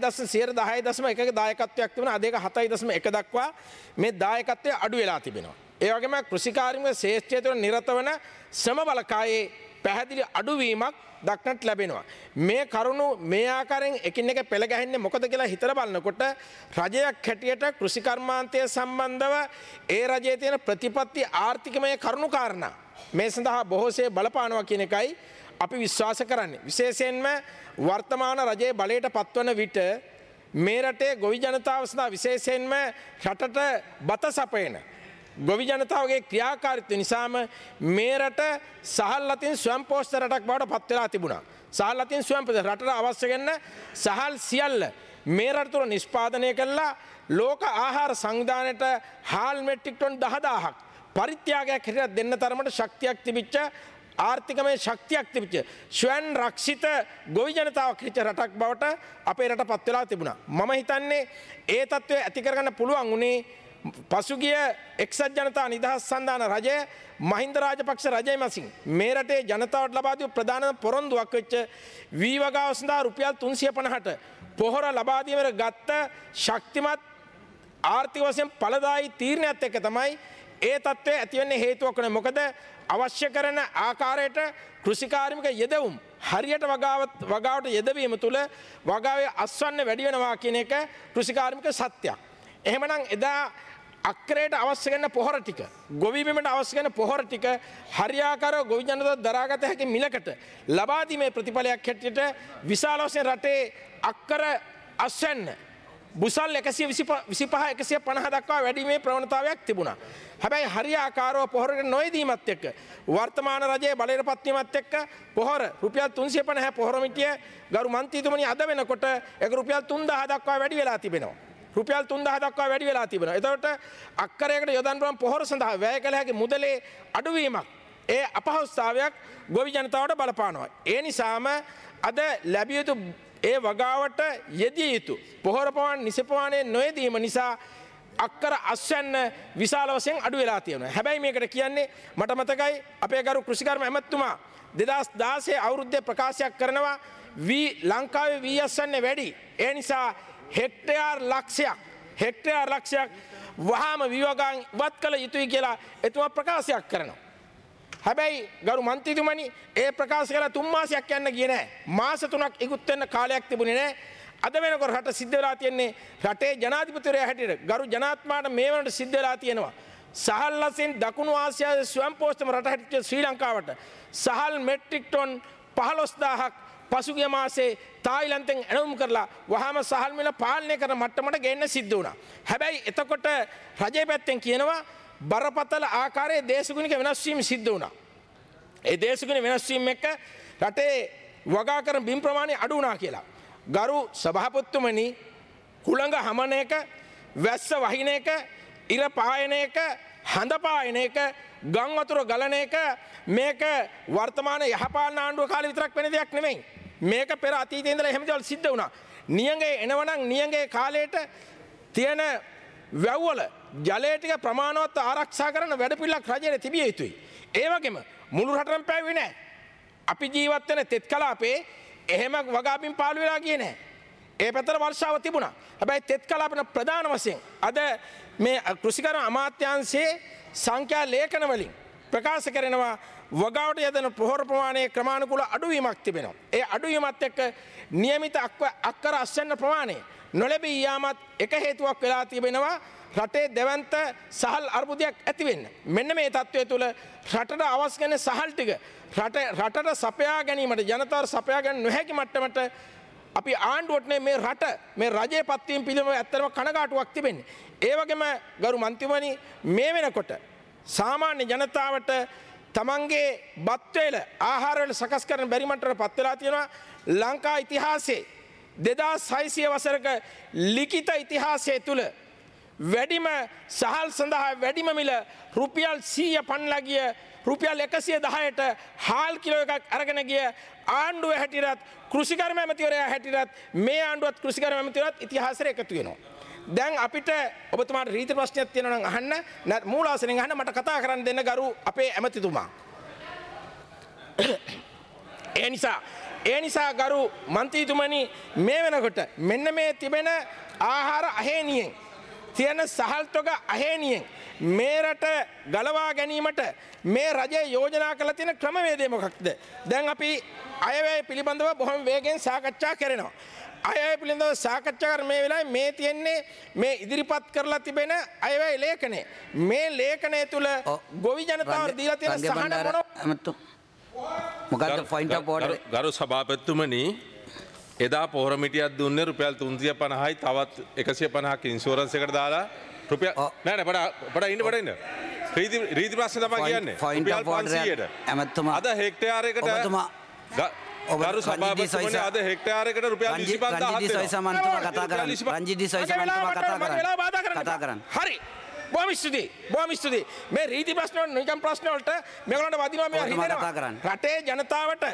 10.1 දායකත්වයක් තිබුණා. අද ඒක 7.1 දක්වා මේ දායකත්වය අඩු වෙලා තිබෙනවා. ඒ වගේම කෘෂිකාර්මික ශේෂ්ත්‍රය තුළ නිරත වන ශ්‍රම බලකායේ පැහැදිලි අඩුවීමක් දක්නට ලැබෙනවා. මේ කරුණු මේ ආකාරයෙන් එකින් එක පෙළ ගැහෙන්නේ මොකද කියලා හිතලා බලනකොට රජයක් හැටියට කෘෂිකර්මාන්තය සම්බන්ධව ඒ රජයේ තියෙන ප්‍රතිපත්ති ආර්ථිකමය කරුණු කාරණා මේ සඳහා බොහෝසේ බලපානවා කියන එකයි අපි විශ්වාස කරන්නේ. විශේෂයෙන්ම වර්තමාන රජයේ බලයට පත්වන විට මේ රටේ ගොවි ජනතාව සඳහා විශේෂයෙන්ම රටට බත සපයන ගොවි ජනතාවගේ ක්‍රියාකාරීත්වය නිසාම මේ රට සහල් අතින් ස්වයං පෝෂිත රටක් බවට පත් වෙලා තිබුණා. සහල් අතින් ස්වයං පෝෂිත රටට අවශ්‍ය කරන සහල් සියල්ල මේ රට තුළ නිෂ්පාදනය කළා. ලෝක ආහාර සංවිධානයට හාල් මෙට්‍රික් ටන් 10000ක් පරිත්‍යාගයක් හැටියට දෙන්න තරමට ශක්තියක් තිබිච්ච ආර්ථිකමය ශක්තියක් තිබිච්ච ස්වයං රක්ෂිත ගොවි ජනතාවක් හිච්ච රටක් බවට අපේ රට පත් වෙලා තිබුණා. මම හිතන්නේ ඒ තත්ත්වය ඇති කරගන්න පුළුවන් උනේ පසුගිය එක්සත් ජනතා නිදහස් සන්ධාන රජය මහින්ද රාජපක්ෂ රජය මසින් මේ රටේ ජනතාවට ලබා දී ප්‍රධාන පොරොන්දුවක් වෙච්ච වී වගාව සඳහා රුපියල් 350ට පොහොර ලබා දීමට ගත්ත ශක්තිමත් ආර්ථික වශයෙන් ඵලදායී තීරණයත් එක්ක තමයි ඒ තත්ත්වය ඇති වෙන්නේ හේතුවක් වෙන්නේ. මොකද අවශ්‍ය කරන ආකාරයට කෘෂිකාර්මික යෙදවුම් හරියට වගාවට යෙදවීම තුළ වගාවේ අස්වන්න වැඩි වෙනවා කියන එක කෘෂිකාර්මික සත්‍යයක්. එහෙමනම් එදා අක්‍රයට අවශ්‍ය කරන පොහොර ටික ගොවි බිමට අවශ්‍ය කරන පොහොර ටික හරියාකාරව ගොවි ජනතාව දරාගත හැකි මිලකට ලබා දීමේ ප්‍රතිඵලයක් හැටියට විශාල වශයෙන් රටේ අක්කර අස්වැන්න බුසල් 125-150 දක්වා වැඩිීමේ ප්‍රවණතාවයක් තිබුණා. හැබැයි හරියාකාරව පොහොරට නොයදීමත් එක්ක වර්තමාන රජයේ බලයට පත්වීමත් එක්ක පොහොර රුපියල් 350 පොහොර මිටිය ගරු මන්ත්‍රීතුමනි අද වෙනකොට ඒක රුපියල් 3000 දක්වා වැඩි වෙලා තිබෙනවා. රුපියල් 3000 දක්වා වැඩි වෙලා තිබෙනවා. එතකොට අක්කරයකට යොදන්න පුළුවන් පොහොර සඳහා වැය කළ හැකි මුදලේ අඩුවීමක් ඒ අපහසුතාවයක් ගොවි ජනතාවට බලපානවා. ඒ නිසාම අද ලැබිය යුතු ඒ වගාවට යෙදිය යුතු පොහොර ප්‍රමාණය නිසපමාණය නොයෙදීම නිසා අක්කර අස්වැන්න විශාල වශයෙන් අඩු වෙලා තියෙනවා. හැබැයි මේකට කියන්නේ මට මතකයි අපේ ගරු කෘෂිකර්ම ඇමතුමා 2016 අවුරුද්දේ ප්‍රකාශයක් කරනවා ලංකාවේ වී අස්වැන්න වැඩි. ඒ නිසා හෙක්ටයාර් ලක්ෂයක් වහාම විවගාන් ඉවත් කළ යුතුයි කියලා එතුමා ප්‍රකාශයක් කරනවා. හැබැයි ගරු මන්ත්‍රීතුමනි ඒ ප්‍රකාශ කළ 3 මාසයක් යන්න ගියේ නැහැ. මාස 3ක් ඉක්ුත් වෙන්න කාලයක් තිබුණේ නැහැ. අද වෙනකොට රට සිද්ධ වෙලා තියෙන්නේ රටේ ජනාධිපතිවරයා හැටියට ගරු ජනාත්මාට මේ වනට සිද්ධ වෙලා තියෙනවා. සහල් වශයෙන් දකුණු ආසියාවේ ස්වයං පෝෂිතම රට හැටියට ශ්‍රී ලංකාවට සහල් මෙට්‍රික් ටන් 15000ක් පසුගිය මාසේ තායිලන්තෙන් ඇනුම් කරලා වහාම සහල් මිල පාලනය කරන මට්ටමට ගේන්න සිද්ධ වුණා. හැබැයි එතකොට රජයේ පැත්තෙන් කියනවා බරපතල ආකාරයේ දේශගුණික වෙනස් වීම සිද්ධ වුණා. ඒ දේශගුණික වෙනස් වීම එක්ක රටේ වගා කරන බිම් ප්‍රමාණය අඩු වුණා කියලා. ගරු සභාපතිතුමනි කුළඟ හමන එක, වැස්ස වහින එක, ඉර පායන එක, හඳ පායන එක, ගම් වතුර ගලන එක මේක වර්තමාන යහපාලන ආණ්ඩුව කාලේ විතරක් වෙන දෙයක් නෙමෙයි. මේක පෙර අතීතයේ ඉඳලා එහෙම දේවල් සිද්ධ වුණා. නියඟේ එනවනම් නියඟේ කාලයට තියෙන වැව්වල ජලය ටික ප්‍රමාණවත් ආරක්ෂා කරන වැඩපිළිවෙලක් රජයේ තිබිය යුතුයි. ඒ වගේම මුළු රටම පැවුවේ නැහැ. අපි ජීවත් වෙන තෙත් කලාපේ එහෙම වගාබිම් පාළු වෙලා ගියේ නැහැ. ඒ පැත්තට වර්ෂාව තිබුණා. හැබැයි තෙත් කලාපේ ප්‍රධාන වශයෙන් අද මේ කෘෂිකර්ම අමාත්‍යාංශයේ සංඛ්‍යා ලේඛන වලින් ප්‍රකාශ කරනවා වගාවට යදන පොහොර ප්‍රමාණයේ ක්‍රමානුකූල අඩුවීමක් තිබෙනවා. ඒ අඩුවීමත් එක්ක නියමිත අක්කර අස්වැන්න ප්‍රමාණය නොලැබී යාමත් එක හේතුවක් වෙලා තිබෙනවා රටේ දෙවන්ත සහල් අර්බුදයක් ඇති වෙන්න. මෙන්න මේ තත්ත්වය තුළ රටට අවශ්‍ය කරන සහල් ටික රටට සපයා ගැනීමට ජනතාවට සපයා ගන්න නොහැකි මට්ටමට අපි ආණ්ඩුවට මේ රට මේ රජයේ පත්වීම පිළිබඳව ඇත්තටම කනගාටුවක් තිබෙන්නේ. ඒ වගේම ගරු මන්ත්‍රීවරණි මේ වෙනකොට සාමාන්‍ය ජනතාවට තමන්ගේ බත් වේල ආහාර වේල සකස් කරන බැරි මට්ටමට පත් වෙලා තියෙනවා. ලංකා ඉතිහාසයේ 2600 වසරක ලිඛිත ඉතිහාසය තුල වැඩිම සහල් සඳහා වැඩිම මිල රුපියල් 100 පන්ලා ගිය රුපියල් 110ට හාල් කිලෝ එකක් අරගෙන ගිය ආණ්ඩුව හැටිරත් කෘෂිකර්ම ඇමතිවරයා හැටිරත් මේ ආණ්ඩුවත් කෘෂිකර්ම ඇමතිවරයාත් ඉතිහාසයට එකතු වෙනවා. දැන් අපිට ඔබතුමාට රීති ප්‍රශ්නයක් තියෙනවා නම් අහන්න මූලාසනෙන් අහන්න මට කතා කරන්න දෙන්න ගරු අපේ ඇමතිතුමා. ඒ නිසා ගරු මන්ත්‍රීතුමනි මේ වෙනකොට මෙන්න මේ තිබෙන ආහාර අහේනියෙන් තියෙන සහල් තොග අහේනියෙන් මේ රට ගලවා ගැනීමට මේ රජය යෝජනා කරලා තියෙන ක්‍රමවේදය මොකක්ද? දැන් අපි අයවැය පිළිබඳව බොහොම වේගෙන් සාකච්ඡා කරනවා. අයවැය පිළිබඳව සාකච්ඡා කර මේ වෙලාවේ මේ තියෙන්නේ මේ ඉදිරිපත් කරලා තිබෙන අයවැය ලේඛනය. මේ ලේඛනය තුල ගොවි ජනතාවට දීලා තියෙන සහන මොකක්ද පොයින්ට් ඔෆ් ඕඩර් ගරු සභාපතිතුමනි එදා පොහොර මිටියක් දුන්නේ රුපියල් 350යි තවත් 150ක් ඉන්ෂුරන්ස් එකට දාලා රුපියල් නෑ පඩ ඉන්න රීති ප්‍රශ්න තමයි කියන්නේ රුපියල් 500ට ඇමතුමා අද හෙක්ටයාරයකට ගරු සභාපතිතුමනි අද හෙක්ටයාරයකට රුපියල් 25000ක් රංජිත් සොයිසමන්තුමා කතා කරන්න හරි බොහොම ස්තුතියි මේ රීති ප්‍රශ්න වල නිකම් ප්‍රශ්න වලට මේගොල්ලන්ට වදිනවා මේ හිතෙනවා රටේ ජනතාවට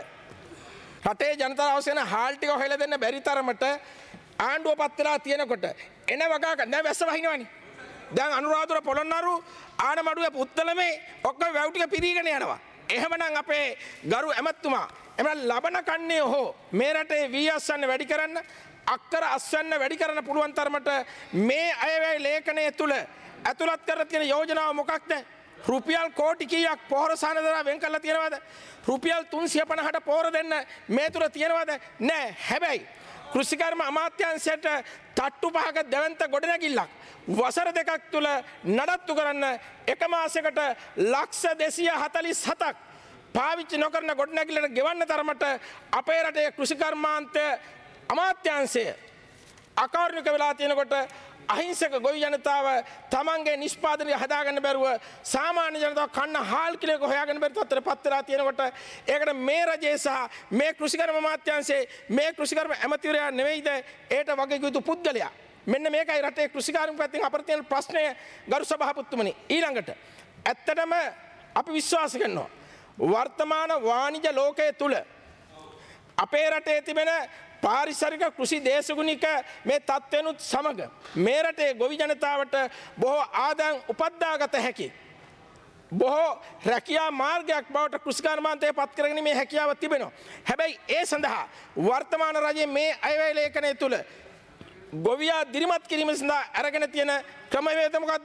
අවශ්‍ය වෙන හාල් ටික හොයලා දෙන්න බැරි තරමට ආණ්ඩුව පත් වෙලා තියෙනකොට එන වගාක දැන් වැස්ස වහිනවනේ. දැන් අනුරාධපුර පොළොන්නරු ආනමඩුවේ පුත්තලමේ ඔක්කොම වැව් ටික පිරීගෙන යනවා. එහෙමනම් අපේ ගරු ඇමතුමා එමෙන්න ලබන කන්නේ හෝ මේ රටේ වී අස්වැන්න වැඩි කරන්න අක්කර අස්වැන්න වැඩි කරන්න පුළුවන් තරමට මේ අයවැය ලේඛනය තුල ඇතුළත් කරලා තියෙන යෝජනාව මොකක්ද? රුපියල් කෝටි කීයක් පොහොර සානදරා වෙන් කරලා තියෙනවද? රුපියල් 350ට පොහොර දෙන්න මේ තුර තියෙනවද? නෑ. හැබැයි කෘෂිකර්ම අමාත්‍යාංශයට තට්ටු පහක දැවන්ත ගොඩනැගිල්ලක් වසර දෙකක් තුල නඩත්තු කරන්න එක මාසයකට ලක්ෂ 247ක් පාවිච්චි නොකරන ගොඩනැගිල්ලට ගෙවන්න තරමට අපේ රටේ කෘෂිකර්මාන්තය අමාත්‍යාංශය අකාරුණික වෙලා තියෙනකොට අහිංසක ගොවි ජනතාව තමන්ගේ නිෂ්පාදනය හදාගන්න බැරුව සාමාන්‍ය ජනතාව කන්න හාල් කිලෝ එක හොයාගන්න බැරි තත්ත්වයට පත් වෙලා තියෙනකොට ඒකට මේ රජයේ සහ මේ කෘෂිකර්ම අමාත්‍යාංශයේ මේ කෘෂිකර්ම ඇමතිවරයා නෙවෙයිද ඒට වගේ යුතු පුද්ගලයා. මෙන්න මේකයි රටේ කෘෂිකාර්මික පැත්තෙන් අපිට තියෙන ප්‍රශ්නය ගරු සභාපතිතුමනි. ඊළඟට ඇත්තටම අපි විශ්වාස කරනවා වර්තමාන වාණිජ ලෝකයේ තුල අපේ රටේ තිබෙන පාරිසරික කෘෂි දේශගුණික මේ තත්ත්වනුත් සමග මේ රටේ ගොවි ජනතාවට බොහෝ ආදායම් උපද්දාගත හැකි බොහෝ රැකියා මාර්ගයක් බවට කෘෂිකර්මාන්තය පත් කරගෙන මේ හැකියාව තිබෙනවා. හැබැයි ඒ සඳහා වර්තමාන රජයේ මේ අයවැය ලේඛනය තුල ගොවියා දිරිමත් කිරීම සඳහා අරගෙන තියෙන ක්‍රමවේද මොකද්ද?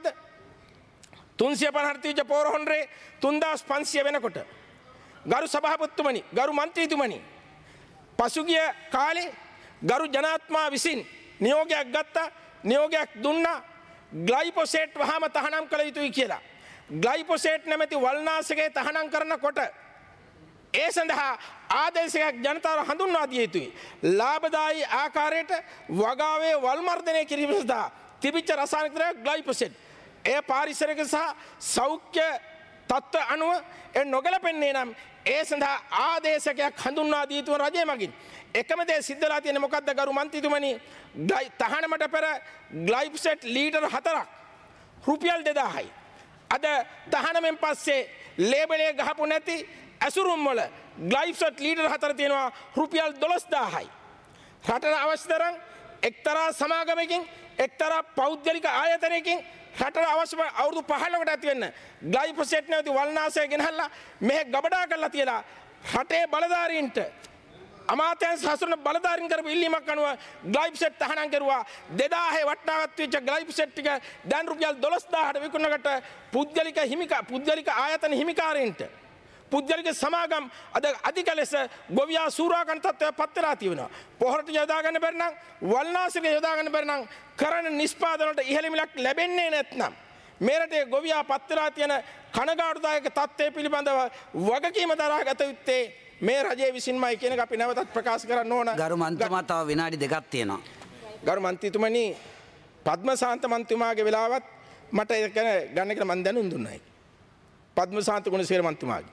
350 තියුජ පොහොර හොන්රේ 3500 වෙනකොට ගරු සභාපතිතුමනි ගරු මන්ත්‍රීතුමනි පසුගිය කාලේ ගරු ජනාත්මා විසින් නියෝගයක් ගත්තා නියෝගයක් දුන්නා ග්ලයිපොසේට් වහම තහනම් කළ යුතුයි කියලා. ග්ලයිපොසේට් නැමැති වල්නාශකයේ තහනම් කරනකොට ඒ සඳහා ආදේශයක් ජනතාව හඳුන්වා දිය යුතුයි. ලාභදායී ආකාරයට වගාවේ වල් මර්ධනය කිරීම සඳහා තිබිච්ච රසායනික ද්‍රව්‍ය ග්ලයිපොසේට් ඒ පාරිසරික සහ සෞඛ්‍ය තත්ත්ව අනුව නොගැලපෙන්නේ නම් ඒ සඳහා ආදේශකයක් හඳුන්වා දී යුතු රජය මගින් එකම දේ සිද්ධ වෙලා තියෙන්නේ මොකද්ද ගරු මන්ත්‍රීතුමනි? තහනමට පෙර ග්ලයිෆොසේට් ලීටර් 4ක් රුපියල් 2000යි. අද තහනමෙන් පස්සේ ලේබලේ ගහපු නැති ඇසුරුම් වල ග්ලයිෆොසේට් ලීටර් 4 තියෙනවා රුපියල් 12000යි. රටට අවශ්‍ය තරම් එක්තරා සමාගමකින් එක්තරා පෞද්ගලික ආයතනයකින් රටට අවශ්‍ය අවුරුදු 15කට ඇති වෙන්න ග්ලයිෆොසේට් නැති වල්නාශය ගෙනහල්ලා මෙහෙ ගබඩා කරලා තියලා රටේ බලධාරීන්ට අමාත්‍යංශ හසුරන බලධාරීන් කරපු ඉල්ලීමක් අනුව ග්ලයිෆ්සෙට් තහනම් කරුවා 2000 වටනාවත් වෙච්ච ග්ලයිෆ්සෙට් ටික දැන් රුපියල් 12000ට විකුණනකට පුද්ගලික ආයතන හිමිකාරයින්ට පුද්ගලික සමාගම් අද අධික ලෙස ගොවියා සූරාකන් තත්ත්වයට පත් වෙලා තියෙනවා. පොහොරට යොදා ගන්න බැරි නම් වල්නාසික යොදා ගන්න බැරි නම් කරන නිෂ්පාදන වලට ඉහළ මිලක් ලැබෙන්නේ නැත්නම් මේ රටේ ගොවියා පත් වෙලා තියෙන කනගාටුදායක තත්ත්වය පිළිබඳව වගකීම දරා ගත යුත්තේ මේ රජයේ විසින්මයි කියන එක අපි නැවතත් ප්‍රකාශ කරන්න ඕන. ගරු මන්ත්‍රීතුමා තව විනාඩි 2ක් තියෙනවා. ගරු මන්ත්‍රීතුමනි පද්මසාන්ත මන්ත්‍රීතුමාගේ වෙලාවත් මට ඒක ගන්න කියලා මම දැනුම් දුන්නායි. පද්මසාන්ත ගුණසේකර මන්ත්‍රීතුමාගේ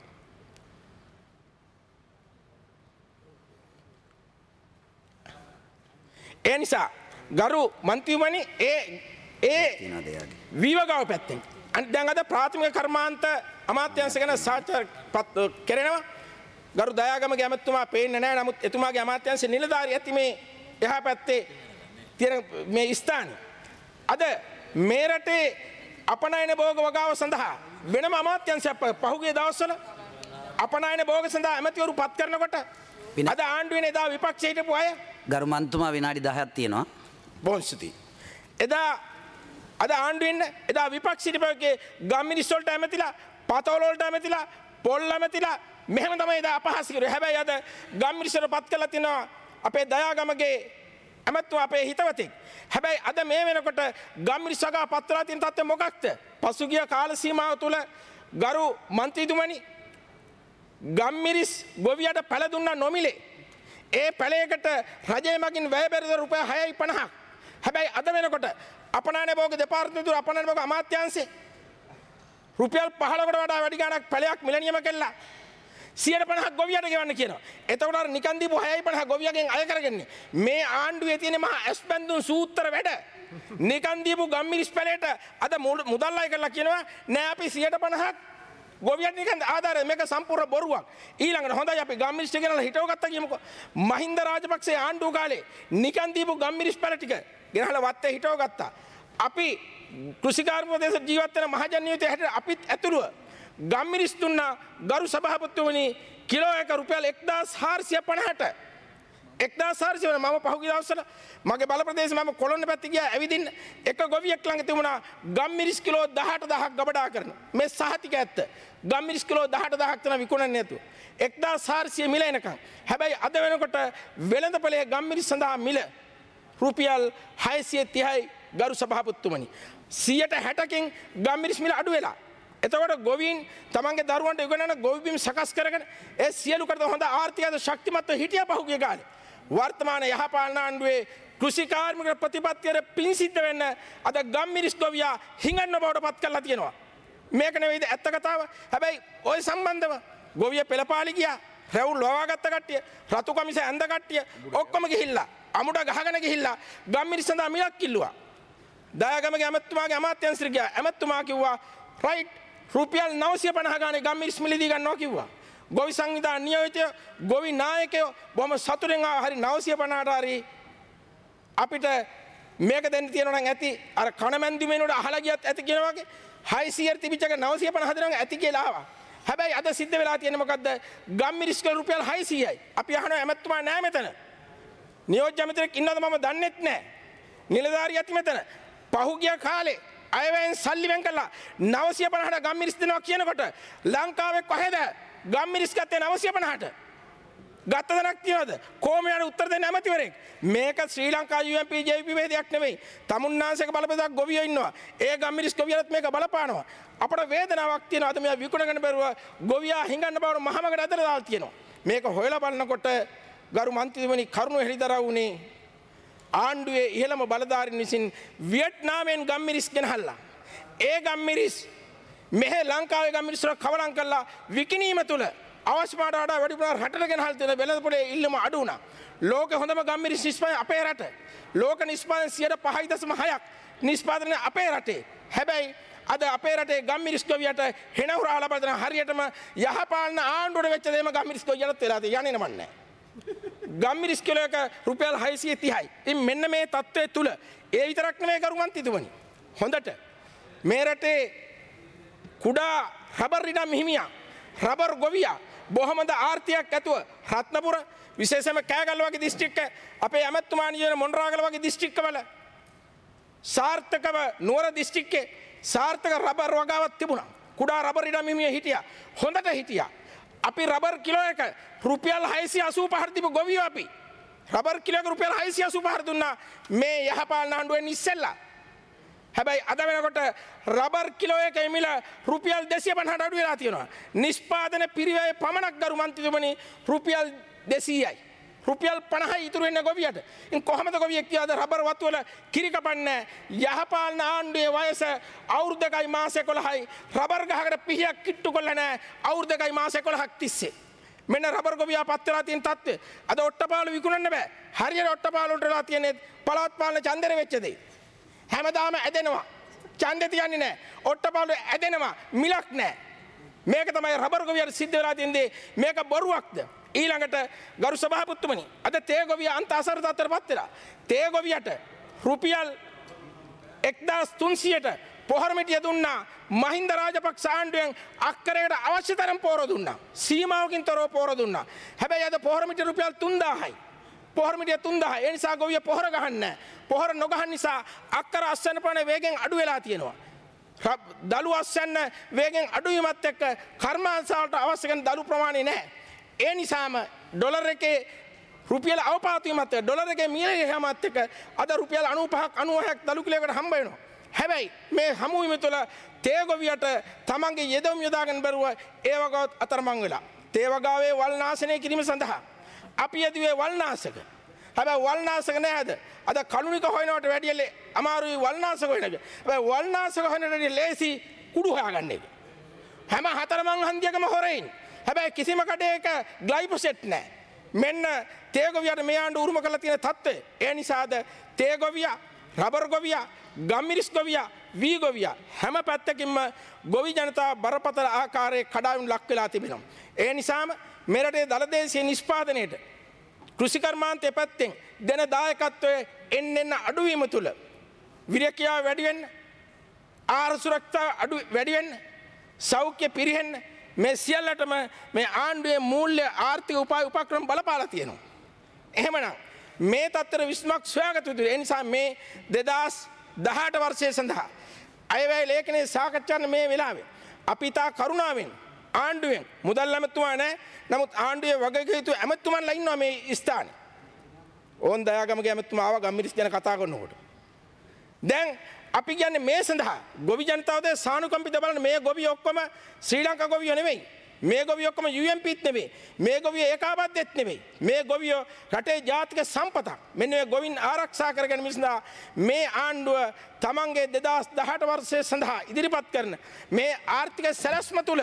ඒ නිසා ගරු මන්ත්‍රීතුමනි ඒ විවගාව පැත්තෙන් දැන් අද ප්‍රාථමික කර්මාන්ත අමාත්‍යාංශ ගැන සාකච්ඡා කරනවා. ගරු දයාගමගේ ඇමතුමා පේන්නේ නැහැ. නමුත් එතුමාගේ අමාත්‍යාංශ නිලධාරී ඇති මේ එහා පැත්තේ තියෙන මේ ස්ථානේ අද මේ රටේ අපනයන භෝග වගාව සඳහා වෙනම අමාත්‍යාංශයක් පහුගිය දවස්වල අපනයන භෝග සඳහා ඇමතිවරු පත් කරනකොට අද ආණ්ඩුවේ එදා විපක්ෂයේ හිටපු අය ගරු මන්ත්‍රීතුමා විනාඩි 10ක් තියෙනවා. බොහොම ස්තුතියි. එදා අද ආණ්ඩුවෙන් එදා විපක්ෂයට පෙරකේ ගම්මිනිස් වලට ඇමතිලා පතවල වලට ඇමතිලා පොල් ඇමතිලා මෙහෙම තමයි එදා අපහාස කරුවේ. හැබැයි අද ගම්මිනිස්වර පත් කළා තිනවා අපේ දයාගමගේ ඇමතුමා අපේ හිතවතෙක්. හැබැයි අද මේ වෙනකොට ගම්මිනිස් වගා පත් වෙලා තියෙන තත්ත්වය මොකක්ද? පසුගිය කාල සීමාව තුළ ගරු මන්ත්‍රීතුමනි ගම්මිරිස් ගොවියට පැල දුන්නා නොමිලේ. ඒ පැලයකට රජය මගින් වැය බැරිද රුපියල් 6.50ක්. හැබැයි අද වෙනකොට අපනයන භෝග දෙපාර්තමේන්තුව අපනයන භෝග අමාත්‍යාංශේ රුපියල් 15කට වඩා වැඩි ගණනක් පැලයක් මිලනියම කළා. 150ක් ගොවියට ගෙවන්න කියනවා. එතකොට අර නිකන් දීපු 6.50 ගොවියගෙන් අය කරගන්නේ. මේ ආණ්ඩුවේ තියෙන මහා ඇස්බැඳුන් සූත්‍ර වැඩ. නිකන් දීපු ගම්මිරිස් පැලයට අද මුදල් අය කරලා කියනවා නෑ අපි 150ක් ගොවියට නිකන් ආධාරය මේක සම්පූර්ණ බොරුවක්. ඊළඟට හොඳයි අපි ගම්මිරිස් ටික ගෙනලා හිටව ගත්තා කියමුකෝ. මහින්ද රාජපක්ෂේ ආණ්ඩුව කාලේ නිකන් දීපු ගම්මිරිස් පැල ටික ගෙනහලා වත්තේ හිටව ගත්තා. අපි කෘෂිකාර්මික ප්‍රදේශ ජීවත් වෙන මහජනීයතේ හැටියට අපිත් ඇතුළුව ගම්මිරිස් දුන්නා ගරු සභාපතිතුමනි කිලෝ එක රුපියල් 1450ට 1400 මම පහුගිය දවස්වල මගේ බල ප්‍රදේශේ මම කොළොන්න පැත්තේ ගියා ඇවිදින්න එක ගොවියෙක් ළඟ තිබුණා ගම්මිරිස් කිලෝ 18000ක් ගබඩා කරන මේ සහතික ඇත්ත ගම්මිරිස් කිලෝ 18000ක් තන විකුණන්නේ නැතුව 1400 මිල එනකම්. හැබැයි අද වෙනකොට වෙළඳපොලේ ගම්මිරිස් සඳහා මිල රුපියල් 630යි ගරු සභාපතිතුමනි 160කින් ගම්මිරිස් මිල අඩු වෙලා. එතකොට ගොවීන් තමන්ගේ දරුවන්ට උගන්වන ගොවිබිම් සකස් කරගෙන ඒ සියලු කරත හොඳ ආර්ථිකව ශක්තිමත්ව හිටියා පහුගිය කාලේ. වර්තමාන යහපාලන ආණ්ඩුවේ කෘෂි කාර්මික ප්‍රතිපත්තියේ පින් සිද්ධ වෙන්න අද ගම්මිරිස් ගොවියා හිඟන්න බවට පත් කරලා තියෙනවා. මේක නෙවෙයිද ඇත්ත කතාව. හැබැයි ওই සම්බන්ධව ගොවිය පෙළපාලි ගියා. රැවුල් ලවාගත්ත කට්ටිය, රතු කමිස ඇඳ කට්ටිය ඔක්කොම ගිහිල්ලා අමුඩ ගහගෙන ගිහිල්ලා ගම්මිරිස් සඳහා මිලක් කිල්ලුවා. දයාගමගේ ඇමතුමාගේ අමාත්‍යාංශයට ගියා. ඇමතුමා කිව්වා රයිට් රුපියල් 950 ගානේ ගම්මිරිස් මිලදී ගන්නවා කිව්වා. ගොවි සංවිධාන නියෝජිතයෝ ගොවි නායකයෝ බොහොම සතුටින් හරි 950ට හරි අපිට මේක දෙන්න තියෙනවා නම් ඇති අර කණමැන්දිමේනෝட අහලා ගියත් ඇති කියන වගේ 600 තිබිච්ච එක 950 දෙනවා ඇති කියලා ආවා. හැබැයි අද සිද්ධ වෙලා තියෙන්නේ මොකද්ද? ගම්මිරිස් වල රුපියල් 600යි. අපි අහනවා ඇමතුමා නෑ මෙතන. නියෝජ්‍ය ඇමතිරෙක් ඉන්නවද මම දන්නෙත් නෑ. නිලධාරිය ඇති මෙතන. පහුගිය කාලේ අයවැයෙන් සල්ලි වෙන් කළා 950ට ගම්මිරිස් දෙනවා කියනකොට ලංකාවේ කොහෙද ගම්මිරිස් ගත්තේ 950ට? ගත්ත දණක් තියනවද? කොහොමද උත්තර දෙන්න ඇමතිවරයෙක්? මේක ශ්‍රී ලංකා UNP JVP වේදයක් නෙවෙයි. තමුන්නාංශයක බලපෑමක් ගොවියෝ ඉන්නවා. ඒ ගම්මිරිස් ගොවියලත් මේක බලපානවා. අපට වේදනාවක් තියෙනවා. අද මේ විකුණගෙන බැරුව ගොවියා හිඟන්න බව මහමගට අතර දාලා තියෙනවා. මේක හොයලා බලනකොට ගරු මන්ත්‍රීතුමනි කරුණු හෙළිදරව් වුණේ ආණ්ඩුවේ ඉහළම බලධාරීන් විසින් වියට්නාමයෙන් ගම්මිරිස් ගෙනහල්ලා. ඒ ගම්මිරිස් මෙහෙ ලංකාවේ ගම්මිරිස් වල කවලම් කළා විකිණීම තුල අවශ්‍යමාට වඩා වැඩි ප්‍රමාණයක් රටට ගෙනහල් තියෙන වෙළඳපොලේ ඉල්ලුම අඩු වුණා. ලෝකේ හොඳම ගම්මිරිස් නිෂ්පාදනය අපේ රට. ලෝක නිෂ්පාදනය 5.6ක් නිෂ්පාදනය අපේ රටේ. හැබැයි අද අපේ රටේ ගම්මිරිස් ගොවියට හෙනහුරා ලබා දෙන හරියටම යහපාලන ආණ්ඩුවට වෙච්ච දේම ගම්මිරිස් ගොවියට වෙලා තියෙන්නේ යන්නේ නමන්නේ. ගම්මිරිස් කිලෝ එක රුපියල් 630යි. ඉතින් මෙන්න මේ තත්ත්වයේ තුල ඒ විතරක් නෙමෙයි කරු මන්ත්‍රීතුමනි. හොඳට මේ රටේ කුඩා රබර් ඉඩම් හිමියා රබර් ගොවියා බොහොමද ආර්ථිකයක් ඇතුව රත්නපුර විශේෂයෙන්ම කෑගල්ල වගේ දිස්ත්‍රික්ක අපේ ඇමතුමා නියෝජන මොණරාගල වගේ දිස්ත්‍රික්කවල සාර්ථකව නුවර දිස්ත්‍රික්කේ සාර්ථක රබර් වගාවක් තිබුණා. කුඩා රබර් ඉඩම් හිමිය හිටියා. හොඳට හිටියා. අපි රබර් කිලෝ එක රුපියල් 685 තිබු ගොවියෝ අපි. රබර් කිලෝ එක රුපියල් 685 දුන්නා මේ යහපාලන ආණ්ඩුවෙන් ඉස්සෙල්ලා. හැබැයි අද වෙනකොට රබර් කිලෝ එක මිල රුපියල් 250ට අඩු වෙලා තියෙනවා. නිෂ්පාදන පිරිවැය පමණක් ගරු මන්ත්‍රීතුමනි රුපියල් 200යි. රුපියල් 50යි ඉතුරු වෙන ගොවියට. ඉතින් කොහමද ගොවියෙක් කියාද රබර් වතු වල කිරි කපන්නේ? යහපාලන ආණ්ඩුවේ වයස අවුරුදු 2යි මාස 11යි. රබර් ගහකට පිහියක් කිට්ටු කරලා නැහැ. අවුරුදු 2යි මාස 11ක් තිස්සේ. මෙන්න රබර් ගොවියා පත් වෙලා තියෙන තත්ත්වය. අද ඔට්ටපාලු විකුණන්න බෑ. හරියට ඔට්ටපාලු වලට වෙලා තියෙන්නේ පළාත් පාලන ඡන්දෙට වෙච්ච දෙයි. හැමදාම ඇදෙනවා. ඡන්දෙ තියන්නේ නැහැ. ඔට්ටපාලු ඇදෙනවා. මිලක් නැහැ. මේක තමයි රබර් ගොවියට සිද්ධ වෙලා තියෙන්නේ. මේක බොරුවක්ද? ඊළඟට ගරු සභාපතිතුමනි අද තේ ගොවියා අන්ත අසර තත්ත්වයටපත් වෙලා. තේ ගොවියට රුපියල් 1300ට පොහොර මිටිය දුන්නා. මහින්ද රාජපක්ෂ ආණ්ඩුවෙන් අක්කරයකට අවශ්‍ය තරම් පොහොර දුන්නා. සීමාවකින් තොරව පොහොර දුන්නා. හැබැයි අද පොහොර මිටිය රුපියල් 3000යි. පොහොර මිටිය 3000. ඒ නිසා ගොවිය පොහොර ගහන්නේ නැහැ. පොහොර නොගහන නිසා අක්කර අස්වැන්න පණ වේගෙන් අඩු වෙලා තියෙනවා. දළු අස්වැන්න වේගෙන් අඩු වීමත් එක්ක කර්මාන්තවලට අවශ්‍ය කරන දළු ප්‍රමාණය නැහැ. ඒ නිසාම ඩොලර් එකේ රුපියල් අවපාත වීමත් එක්ක ඩොලර් එකේ මිල යෑමත් එක්ක අද රුපියල් 95ක් 96ක් දළු කිලෝයකට හම්බ වෙනවා. හැබැයි මේ හමු වීම තුළ තේ ගොවියට තමන්ගේ යෙදවුම් යොදාගෙන බැරුව ඒ වගාවත් අතරමං වෙලා. තේ වගාවේ වල් නාශනය කිරීම සඳහා අපි යදුවේ වල් නාශක. හැබැයි වල් නාශක නෑද? අද කලුනික හොයනවට වැඩිය අමාරුයි වල් නාශක හොයන එක. හැබැයි වල් නාශක හොයනට වැඩිය ලේසි කුඩු හොයාගන්න එක. හැම හතරමං හන්දියකම හොරෙයින්. හැබැයි කිසිම කඩේක ග්ලයිෆොසෙට් නැහැ. මෙන්න තේ ගොවියට මේ ආණ්ඩුව උරුම කරලා තියෙන තත්ත්වය. ඒ නිසාද තේ ගොවියා, රබර් ගොවියා, ගම්මිරිස් ගොවියා, වී ගොවියා හැම පැත්තකින්ම ගොවි ජනතාව බරපතල ආකාරයේ කඩාවීම් ලක් වෙලා තිබෙනවා. ඒ නිසාම මෙරටේ දළදේශීය නිෂ්පාදනයේට කෘෂිකර්මාන්තයේ පැත්තෙන් දෙන දායකත්වයේ එන්න අඩුවීම තුළ විරකියාව වැඩි වෙන්න, ආහාර සුරක්ෂතාව වැඩි වෙන්න, සෞඛ්‍ය පිරිහෙන්න මේ සියල්ලටම මේ ආණ්ඩුවේ මූල්‍ය ආර්ථික උපක්‍රම බලපාලා තියෙනවා. එහෙමනම් මේ තත්ත්වර විසඳුමක් සොයාගත යුතුයි. ඒ නිසා මේ 2018 වර්ෂය සඳහා අයවැය ලේඛනයේ සාකච්ඡා කරන මේ වෙලාවේ අපි තා කරුණාවෙන් ආණ්ඩුවෙන් මුදල් ඇමතුමා නැහැ. නමුත් ආණ්ඩුවේ වගකීතු ඇමතුමන්ලා ඉන්නවා මේ ස්ථානේ. ඕන් දයාගමගේ ඇමතුමා ආවා ගම්මිරිස් ගැන කතා කරනකොට. දැන් අපි කියන්නේ මේ සඳහා ගොවි ජනතාවද සානුකම්පිත බලන මේ ගොවි ඔක්කොම ශ්‍රී ලංකා ගොවියෝ නෙවෙයි. මේ ගොවි ඔක්කොම UMPත් නෙවෙයි. මේ ගොවියෝ ඒකාබද්ධෙත් නෙවෙයි. මේ ගොවියෝ රටේ ජාතික සම්පතක්. මෙන්න මේ ගොවින් ආරක්ෂා කර ගැනීම සඳහා මේ ආණ්ඩුව තමන්ගේ 2018 වර්ෂය සඳහා ඉදිරිපත් කරන මේ ආර්ථික සැලැස්ම තුළ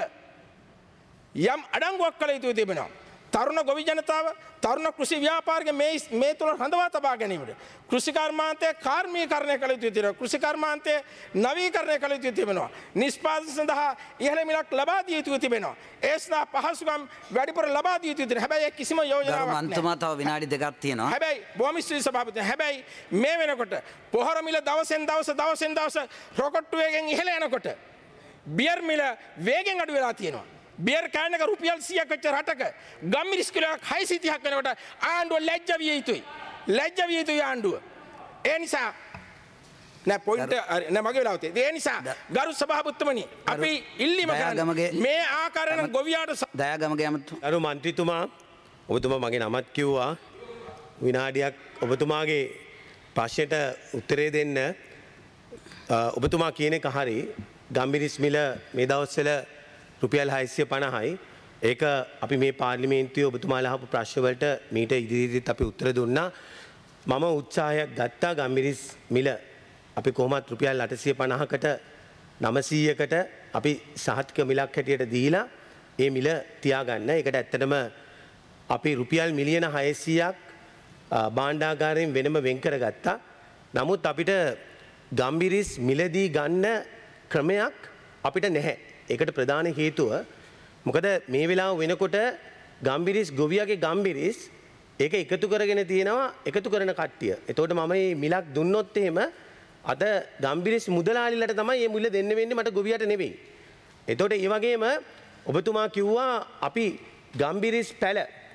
යම් අඩංගුවක් කළ යුතු තිබෙනවා. තරුණ ගොවි ජනතාව තරුණ කෘෂි ව්‍යාපාරික මේ තුළ රඳවා තබා ගැනීමට කෘෂි කර්මාන්තය කාර්මීකරණය කළ යුතු තිබෙනවා. කෘෂි කර්මාන්තය නවීකරණය කළ යුතු තිබෙනවා. නිෂ්පාදන සඳහා ඉහළ මිලක් ලබා දිය යුතු තිබෙනවා. ඒ සඳහා පහසුකම් වැඩිපුර ලබා දිය යුතු තිබෙනවා. හැබැයි කිසිම යෝජනාවක් නැහැ. මන්තුමා තව විනාඩි දෙකක් තියෙනවා. හැබැයි බොහොම ස්තුතියි සභාපතිතුමා. හැබැයි මේ වෙනකොට පොහොර මිල දවසෙන් දවස රොකට්ටු වේගෙන් ඉහළ යනකොට බියර් මිල වේගෙන් අඩු වෙලා තියෙනවා. බියර් කෑන් එක රුපියල් 100ක් වෙච්ච රටක ගම්මිරිස් කිලෝයක් 630ක් වෙනකොට ආණ්ඩුව ලැජ්ජ විය යුතුයි. ලැජ්ජ විය යුතුයි ආණ්ඩුව. ඒ නිසා නෑ පොයින්ට් නෑ මගේ වෙලාව තියෙන්නේ. ඒ නිසා ගරු සභාපතිතුමනි අපි ඉල්ලීම කරන්නේ මේ ආකාරයෙන් ගොවියාට දයාගමගේ ඇමතු ගරු මන්ත්‍රීතුමා ඔබතුමා මගේ නමත් කිව්වා විනාඩියක් ඔබතුමාගේ ප්‍රශ්නෙට උත්තරේ දෙන්න. ඔබතුමා කියන එක හරි. ගම්මිරිස් මිල මේ දවස්වල රුපියල් 650යි. ඒක අපි මේ පාර්ලිමේන්තුවේ ඔබතුමාලා අහපු ප්‍රශ්න වලට මීට ඉදිරියේදීත් අපි උත්තර දුන්නා. මම උත්සාහයක් ගත්තා ගම්මිරිස් මිල අපි කොහොමත් රුපියල් 850කට 900කට අපි සහතික මිලක් හැටියට දීලා ඒ මිල තියාගන්න. ඒකට ඇත්තටම අපි රුපියල් මිලියන 600ක් භාණ්ඩාගාරයෙන් වෙනම වෙන් කරගත්තා. නමුත් අපිට ගම්මිරිස් මිලදී ගන්න ක්‍රමයක් අපිට නැහැ. ඒකට ප්‍රධාන හේතුව මොකද මේ වෙලාව වෙනකොට ගම්බිරිස් ගොවියාගේ ගම්බිරිස් ඒක එකතු කරගෙන තියෙනවා එකතු කරන කට්ටිය. එතකොට මම මේ මිලක් දුන්නොත් එහෙම අද ගම්බිරිස් මුදලාලිලට තමයි මේ මුල්ල දෙන්න වෙන්නේ මට ගොවියට නෙවෙයි. එතකොට ඒ වගේම ඔබතුමා කිව්වා අපි ගම්බිරිස් පැල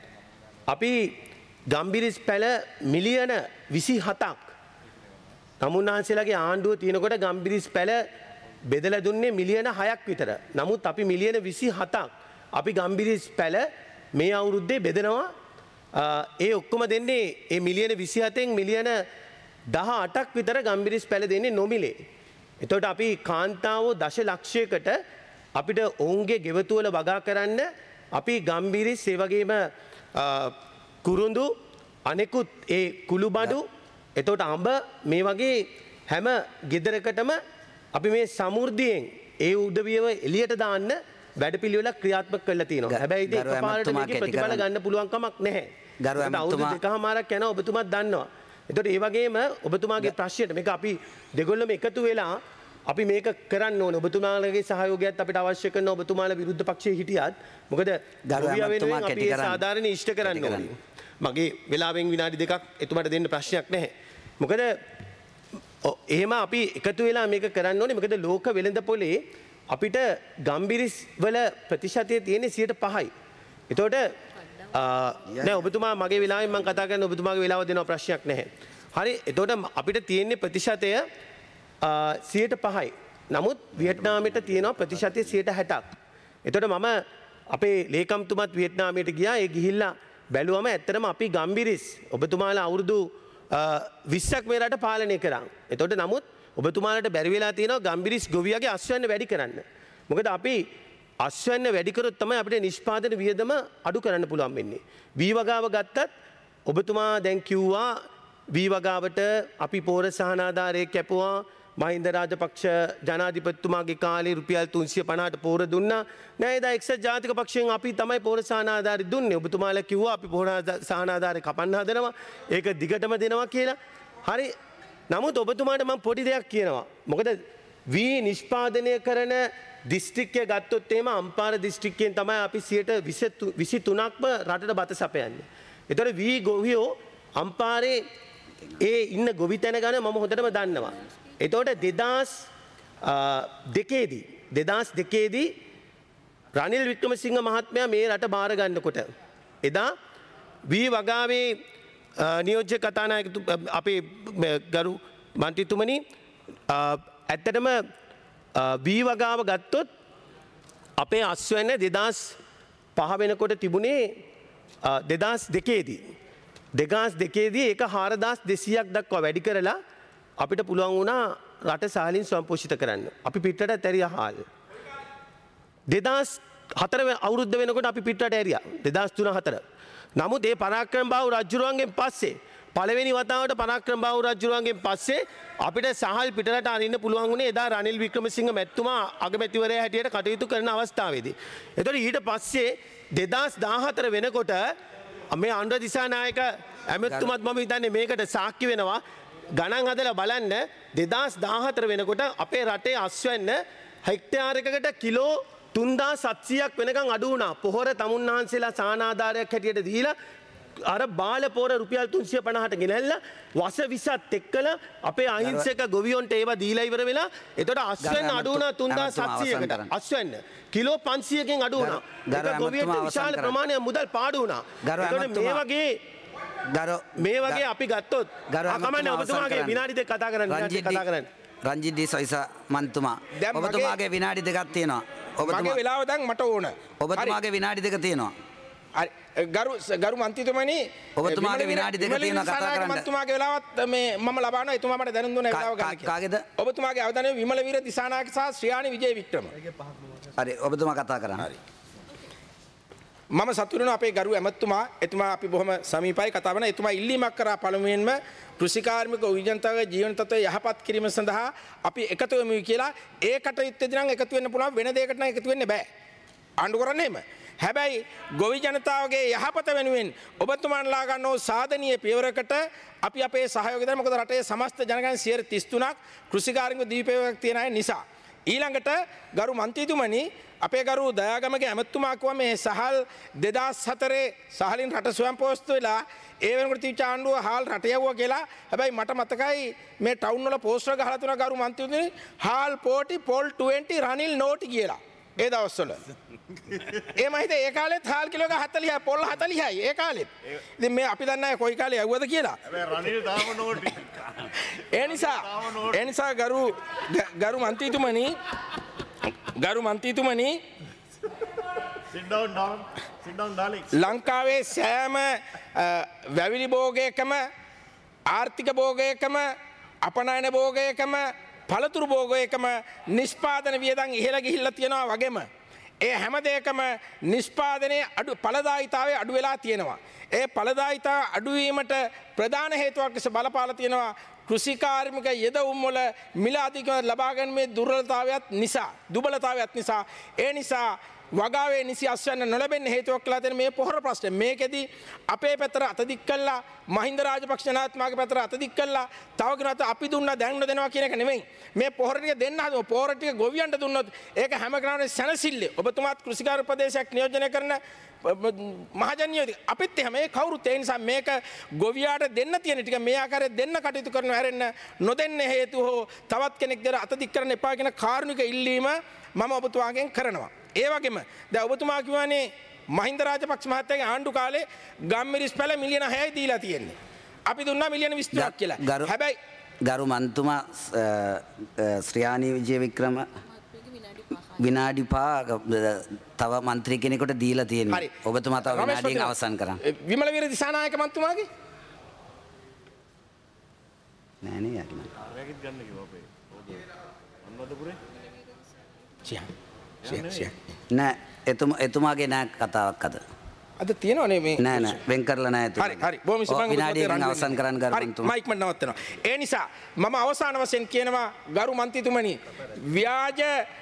මිලියන 27ක් තමුන්නාන්සේලාගේ ආණ්ඩුව තියෙනකොට ගම්බිරිස් පැල බෙදලා දුන්නේ මිලියන 6ක් විතර. නමුත් අපි මිලියන 27ක් අපි ගම්බිරිස් පැල මේ අවුරුද්දේ බෙදනවා. ඒ ඔක්කොම දෙන්නේ ඒ මිලියන 27න් මිලියන 18ක් විතර ගම්බිරිස් පැල දෙන්නේ නොමිලේ. එතකොට අපි කාන්තාවෝ දශලක්ෂයකට අපිට ඔවුන්ගේ ගෙවතුවල වගා කරන්න අපි ගම්බිරිස් ඒ වගේම කුරුඳු අනෙකුත් ඒ කුළුබඩු එතකොට අඹ මේ වගේ හැම ගෙදරකටම අපි මේ සමෘද්ධියෙන් ඒ උදවියව එළියට දාන්න වැඩපිළිවෙලක් ක්‍රියාත්මක කරලා තියෙනවා. හැබැයි ඒක එකපාරට මේකේ ප්‍රතිඵල ගන්න පුළුවන් කමක් නැහැ. අවුරුදු දෙකමාරක් යනවා ඔබතුමාත් දන්නවා. එතකොට ඒ වගේම ඔබතුමාගේ ප්‍රශ්නයට මේක අපි දෙගොල්ලම එකතු වෙලා අපි මේක කරන්න ඕනේ. ඔබතුමාලගේ සහයෝගයත් අපිට අවශ්‍ය කරන ඔබතුමාලා විරුද්ධ පක්ෂයේ හිටියත් මොකද ගරුවියා වෙනුවෙන් අපි ඒ සාධාරණ ඉෂ්ට කරන්න ඕනේ. මගේ වෙලාවෙන් විනාඩි දෙකක් එතුමාට දෙන්න ප්‍රශ්නයක් නැහැ. මොකද එහෙම අපි එකතු වෙලා මේක කරන්න ඕනේ. මොකද ලෝක වෙළඳ පොලේ අපිට ගම්බිරිස් වල ප්‍රතිශතය තියෙන්නේ 5%යි. එතකොට නෑ ඔබතුමා මගේ වෙලාවෙන් මම කතා කරන ඔබතුමාගේ වෙලාව දෙනවා ප්‍රශ්නයක් නැහැ. හරි එතකොට අපිට තියෙන්නේ ප්‍රතිශතය 5%යි. නමුත් වියට්නාමයට තියෙනවා ප්‍රතිශතය 60%ක්. එතකොට මම අපේ ලේකම්තුමත් වියට්නාමයට ගියා. ඒ ගිහිල්ලා බැලුවම ඇත්තටම අපි ගම්බිරිස් ඔබතුමාලා අවුරුදු 20ක් මේ රට පාලනය කරා. එතකොට නමුත් ඔබතුමාලට බැරි වෙලා තියෙනවා ගම්බිරිස් ගොවියගේ අස්වැන්න වැඩි කරන්න. මොකද අපි අස්වැන්න වැඩි කරොත් තමයි අපිට නිෂ්පාදන වියදම අඩු කරන්න පුළුවන් වෙන්නේ. වී වගාව ගත්තත් ඔබතුමා දැන් කිව්වා වී වගාවට අපි පෝර සහනාධාරය කැපුවා. මහින්ද රාජපක්ෂ ජනාධිපතිතුමාගේ කාලේ රුපියල් 350ට පෝර දුන්නා. නෑ එදා එක්සත් ජාතික පක්ෂයෙන් අපි තමයි පෝර සහනාධාරය දුන්නේ. ඔබතුමාලා කිව්වා අපි පෝර සහනාධාරය කපන්න හදනවා. ඒක දිගටම දෙනවා කියලා. හරි. නමුත් ඔබතුමාට මම පොඩි දෙයක් කියනවා. මොකද වී නිෂ්පාදනය කරන දිස්ත්‍රික්කය ගත්තොත් එහෙම අම්පාර දිස්ත්‍රික්කයෙන් තමයි අපි 23%ක්ම රටට බත සපයන්නේ. ඒතර වී ගොවියෝ අම්පාරේ ඒ ඉන්න ගොවිතැන ගන්න මම හොඳටම දන්නවා. එතකොට 2002දී රනිල් වික්‍රමසිංහ මහත්මයා මේ රට බාර ගන්නකොට එදා වී වගාවේ නියෝජ්‍ය කතානායක අපේ ගරු මන්ත්‍රීතුමනි ඇත්තටම වී වගාව ගත්තොත් අපේ අස්වැන්න 2005 වෙනකොට තිබුණේ 2002දී ඒක 4200ක් දක්වා වැඩි කරලා අපිට පුළුවන් වුණා රට සාහලින් සම්පෝෂිත කරන්න. අපි පිටරට ඇරියා හාල්. 2004 අවුරුද්ද වෙනකොට අපි පිටරට ඇරියා 2003-4. නමුත් ඒ පරාක්‍රම බාහු රජුරුවන්ගෙන් පස්සේ පළවෙනි වතාවට පරාක්‍රම බාහු රජුරුවන්ගෙන් පස්සේ අපිට සහල් පිටරට අරින්න පුළුවන් වුණේ එදා රනිල් වික්‍රමසිංහ මැතිතුමා අගමැතිවරයා හැටියට කටයුතු කරන අවස්ථාවේදී. එතකොට ඊට පස්සේ 2014 වෙනකොට මේ අනුර දිසානායක ඇමතිතුමත් මම හිතන්නේ මේකට සාක්ෂි වෙනවා. ගණන් හදලා බලන්න 2014 වෙනකොට අපේ රටේ අස්වැන්න හෙක්ටයාරයකට කිලෝ 3700ක් වෙනකන් අඩු වුණා. පොහොර තමුන්නාන්සේලා සානාධාරයක් හැටියට දීලා අර බාල පොර රුපියල් 350ට ගෙනල්ලා වස විසත් එක්කලා අපේ අහිංසක ගොවියොන්ට ඒවා දීලා ඉවර වෙලා එතකොට අස්වැන්න අඩු වුණා 3700කට. අස්වැන්න කිලෝ 500කින් අඩු වුණා. ඒක ගොවියට විශාල ප්‍රමාණයක් මුදල් පාඩු වුණා. එතකොට මේ වගේ අපි ගත්තොත් කමන්නේ ඔබතුමාගේ විනාඩි දෙක කතා කරන්න රංජිත් ඩී සොයිසා මන්තුමා ඔබතුමාගේ විනාඩි දෙකක් තියෙනවා. මගේ වෙලාව දැන් මට ඕන. ඔබතුමාගේ විනාඩි දෙක තියෙනවා. ගරු මන්ත්‍රීතුමනි ඔබතුමාගේ විනාඩි දෙක තියෙනවා කතා කරන්න. මන්තුමාගේ වෙලාවත් මේ මම ලබනවා. එතුමා මට දැනුම් දුන්න වෙලාව ගන්න. කාගේද? ඔබතුමාගේ අවධානය විමල වීර දිසානායක සහ ශ්‍රියානි විජේ වික්‍රම. හරි ඔබතුමා කතා කරන්න. හරි. මම සතුටු වෙනවා අපේ ගරු ඇමතුමා. එතුමා අපි බොහොම සමීපයි කතා කරන. එතුමා ඉල්ලීමක් කරා පළමුවෙන්ම කෘෂිකාර්මික විජනතාවගේ ජීවන තත්ත්වය යහපත් කිරීම සඳහා අපි එකතු වෙමු කියලා. ඒකට යුත්තේදී නම් එකතු වෙන්න පුළුවන්. වෙන දෙයකට නම් එකතු වෙන්න බෑ. ආණ්ඩු කරන්නේ එහෙම. හැබැයි ගොවි ජනතාවගේ යහපත වෙනුවෙන් ඔබතුමාලා ගන්නෝ සාධනීය පියවරකට අපි අපේ සහයෝගය දෙන්න. මොකද රටේ සමස්ත ජනගහනය 33ක් කෘෂිකාර්මික දීපේවයක් තියෙන අය නිසා. ඊළඟට ගරු මන්ත්‍රීතුමනි අපේ ගරු දයාගමගේ ඇමතුමා කිව්වා මේ සහල් 2004 සහලින් රට ස්වයංපෝෂිත වෙලා ඒ වෙනකොට තිබ්ච ආණ්ඩුව හාල් රට යවුවා කියලා. හැබැයි මට මතකයි මේ ටවුන් වල පෝස්ටර් ගහලා තුන ගරු මන්ත්‍රීතුමනි හාල් පෝටි පොල් 20 රනිල් නෝටි කියලා. ඒ දවස්වල. ඒ මම හිතේ ඒ කාලෙත් හාල් කිලෝ එක 40යි පොල් 40යි ඒ කාලෙත්. ඉතින් මේ අපි දන්නේ නැහැ කොයි කාලේ යවුවද කියලා. හැබැයි රනිල් තාම නෝටි. ඒ නිසා ගරු මන්ත්‍රීතුමනි Sit down darling. ලංකාවේ සෑම වැවිලි භෝගයකම ආර්ථික භෝගයකම අපනයන භෝගයකම පළතුරු භෝගයකම නිෂ්පාදන වියදම් ඉහළ ගිහිල්ලා තියෙනවා වගේම ඒ හැම දෙයකම නිෂ්පාදනයේ ඵලදායීතාවය අඩු වෙලා තියෙනවා. ඒ ඵලදායීතාව අඩු වීමට ප්‍රධාන හේතුවක් ලෙස බලපාලා තියෙනවා කෘෂි කාර්මික යෙදවුම් වල මිල අධිකව ලබා ගැනීමේ දුර්වලතාවයත් නිසා ඒ නිසා වගාවේ නිසි අස්වැන්න නොලැබෙන්න හේතුවක් කියලා තියෙන මේ පොහොර ප්‍රශ්නේ. මේකෙදි අපේ පැත්තට අතදික් කළා මහින්ද රාජපක්ෂ නායකතුමාගේ පැත්තට අතදික් කළා තව කෙනෙකුට අපි දුන්නා දැන් නොදෙනවා කියන එක නෙමෙයි. මේ පොහොර ටික දෙන්න හදමු. පොහොර ටික ගොවියන්ට දුන්නොත් ඒක හැම කෙනාටම සැනසille. ඔබතුමාත් කෘෂිකාර්ය උපදේශයක් නියෝජනය කරන මහජනියෝද අපිත් එහෙම ඒ කවුරුත් ඒ නිසා මේක ගොවියාට දෙන්න තියෙන ටික මේ ආකාරයෙන් දෙන්න කටයුතු කරන හැරෙන්න නොදෙන්න හේතු හෝ තවත් කෙනෙක් දර අතදික් කරන්න එපා කියන කාරුණික ඉල්ලීම මම ඔබතුමාගෙන් කරනවා. ඒ වගේම දැන් ඔබතුමා කියවනේ මහින්ද රාජපක්ෂ මහත්තයාගේ ආණ්ඩු කාලේ ගම්මිරිස් පැල මිලියන 6යි දීලා තියෙන්නේ. අපි දුන්නා මිලියන 23ක් කියලා. හැබැයි ගරු මන්තුමා ශ්‍රියානි විජේවික්‍රම විනාඩි 5 තව මන්ත්‍රී කෙනෙකුට දීලා තියෙනවා. ඔබතුමා තව විනාඩියකින් අවසන් කරන්න. විමල වීර දිසානායක මන්තුමාගේ නෑ නේ යාළුවා. ආරයකින් ගන්න කිව්වා අපේ. අනුරාධපුරේ. නෑ එතුමාගේ නෑ කතාවක් අද. අද තියෙනවනේ මේ නෑ වෙන් කරලා නෑ එතුමා. හරි බොහොම ස්තුතියි. විනාඩියකින් අවසන් කරන්න ගරු මන්තුමා. මයික් මට නවත්තනවා. ඒ නිසා මම අවසාන වශයෙන් කියනවා ගරු මන්ත්‍රීතුමනි ව්‍යාජ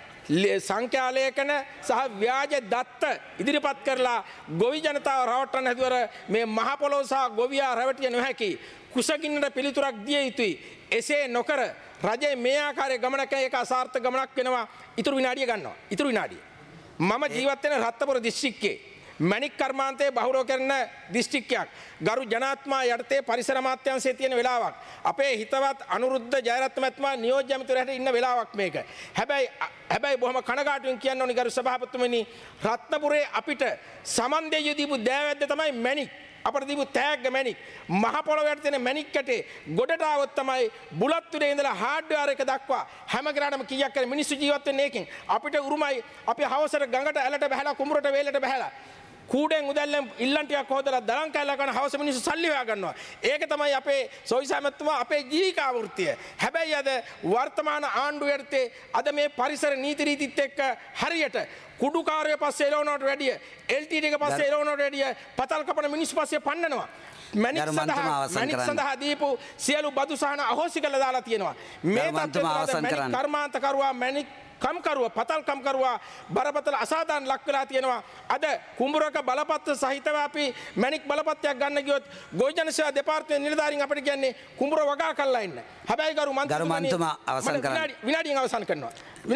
සංඛ්‍යාලේඛන සහ ව්‍යාජ දත්ත ඉදිරිපත් කරලා ගොවි ජනතාව රවට්ටන්න හැදුවර මේ මහ පොළොව සහ ගොවියා රැවටිය නොහැකි කුසගින්නට පිළිතුරක් දිය යුතුයි. එසේ නොකර රජයේ මේ ආකාරයේ ගමනක ඒක අසාර්ථක ගමනක් වෙනවා. ඉතුරු විනාඩිය ගන්නවා. ඉතුරු විනාඩිය. මම ජීවත් වෙන රත්නපුර දිස්ත්‍රික්කයේ මැණික් කර්මාන්තයේ බහුරව කරන දිස්ත්‍රික්කයක්. ගරු ජනාත්මා යටතේ පරිසර අමාත්‍යාංශයේ තියෙන වෙලාවක්. අපේ හිතවත් අනුරුද්ධ ජයරත්න මහත්මයා නියෝජ්‍ය ඇමතිවරයාට ඉන්න වෙලාවක් මේක. හැබැයි බොහොම කනගාටුවෙන් කියන්න ඕනි ගරු සභාපතිතුමනි රත්නපුරේ අපිට සමන් දෙවියෝ දීපු දෑවැද්ද තමයි මැණික්. අපට දීපු තෑග්ග මැණික්. මහ පොළොවට තියෙන මැණික් කැටේ ගොඩට આવොත් තමයි බුලත් උඩේ ඉඳලා හાર્ඩ්වෙයාර් එක දක්වා හැම ග්‍රාමම කීයක් කර මිනිස්සු ජීවත් වෙන්නේ ඒකෙන්. අපිට උරුමයි අපි හවසට ගඟට ඇලට බහැලා කුඹරට වේලට බහැලා කූඩෙන් උදැල්ලෙන් ඉල්ලන් ටිකක් හොදලා දලං කැල්ල කරන හවස මිනිස්සු සල්ලි හොයා ගන්නවා. ඒක තමයි අපේ සොයිසමත්තුමා අපේ ජීවිකා වෘත්තිය. හැබැයි අද වර්තමාන ආණ්ඩුව යටතේ අද මේ පරිසර නීති රීතිත් එක්ක හරියට කුඩුකාරය පස්සේ එළවනවට වැඩිය LTT එක පස්සේ එළවනවට වැඩිය පතල් කපන මිනිස්සු පස්සේ පන්නනවා. මැණික් සඳහා දීපු සියලු බදු සහන අහෝසි කරලා දාලා තියෙනවා. මේ තත්ත්වය කර්මාන්තකරුවා මැණික් කම්කරුවා පතල් කම්කරුවා බරපතල අසාධාරණ ලක් වෙලා තියෙනවා. අද කුඹුරක බලපත්‍ර සහිතව අපි මැණික් බලපත්‍රයක් ගන්න ගියොත් ගොවිජන සේවා දෙපාර්තමේන්තුවේ නිලධාරීන් අපිට කියන්නේ කුඹුර වගා කරලා ඉන්න. හැබැයි ගරු මන්ත්‍රීතුමා අවසන් කරන්න. විනාඩියෙන් අවසන් කරනවා.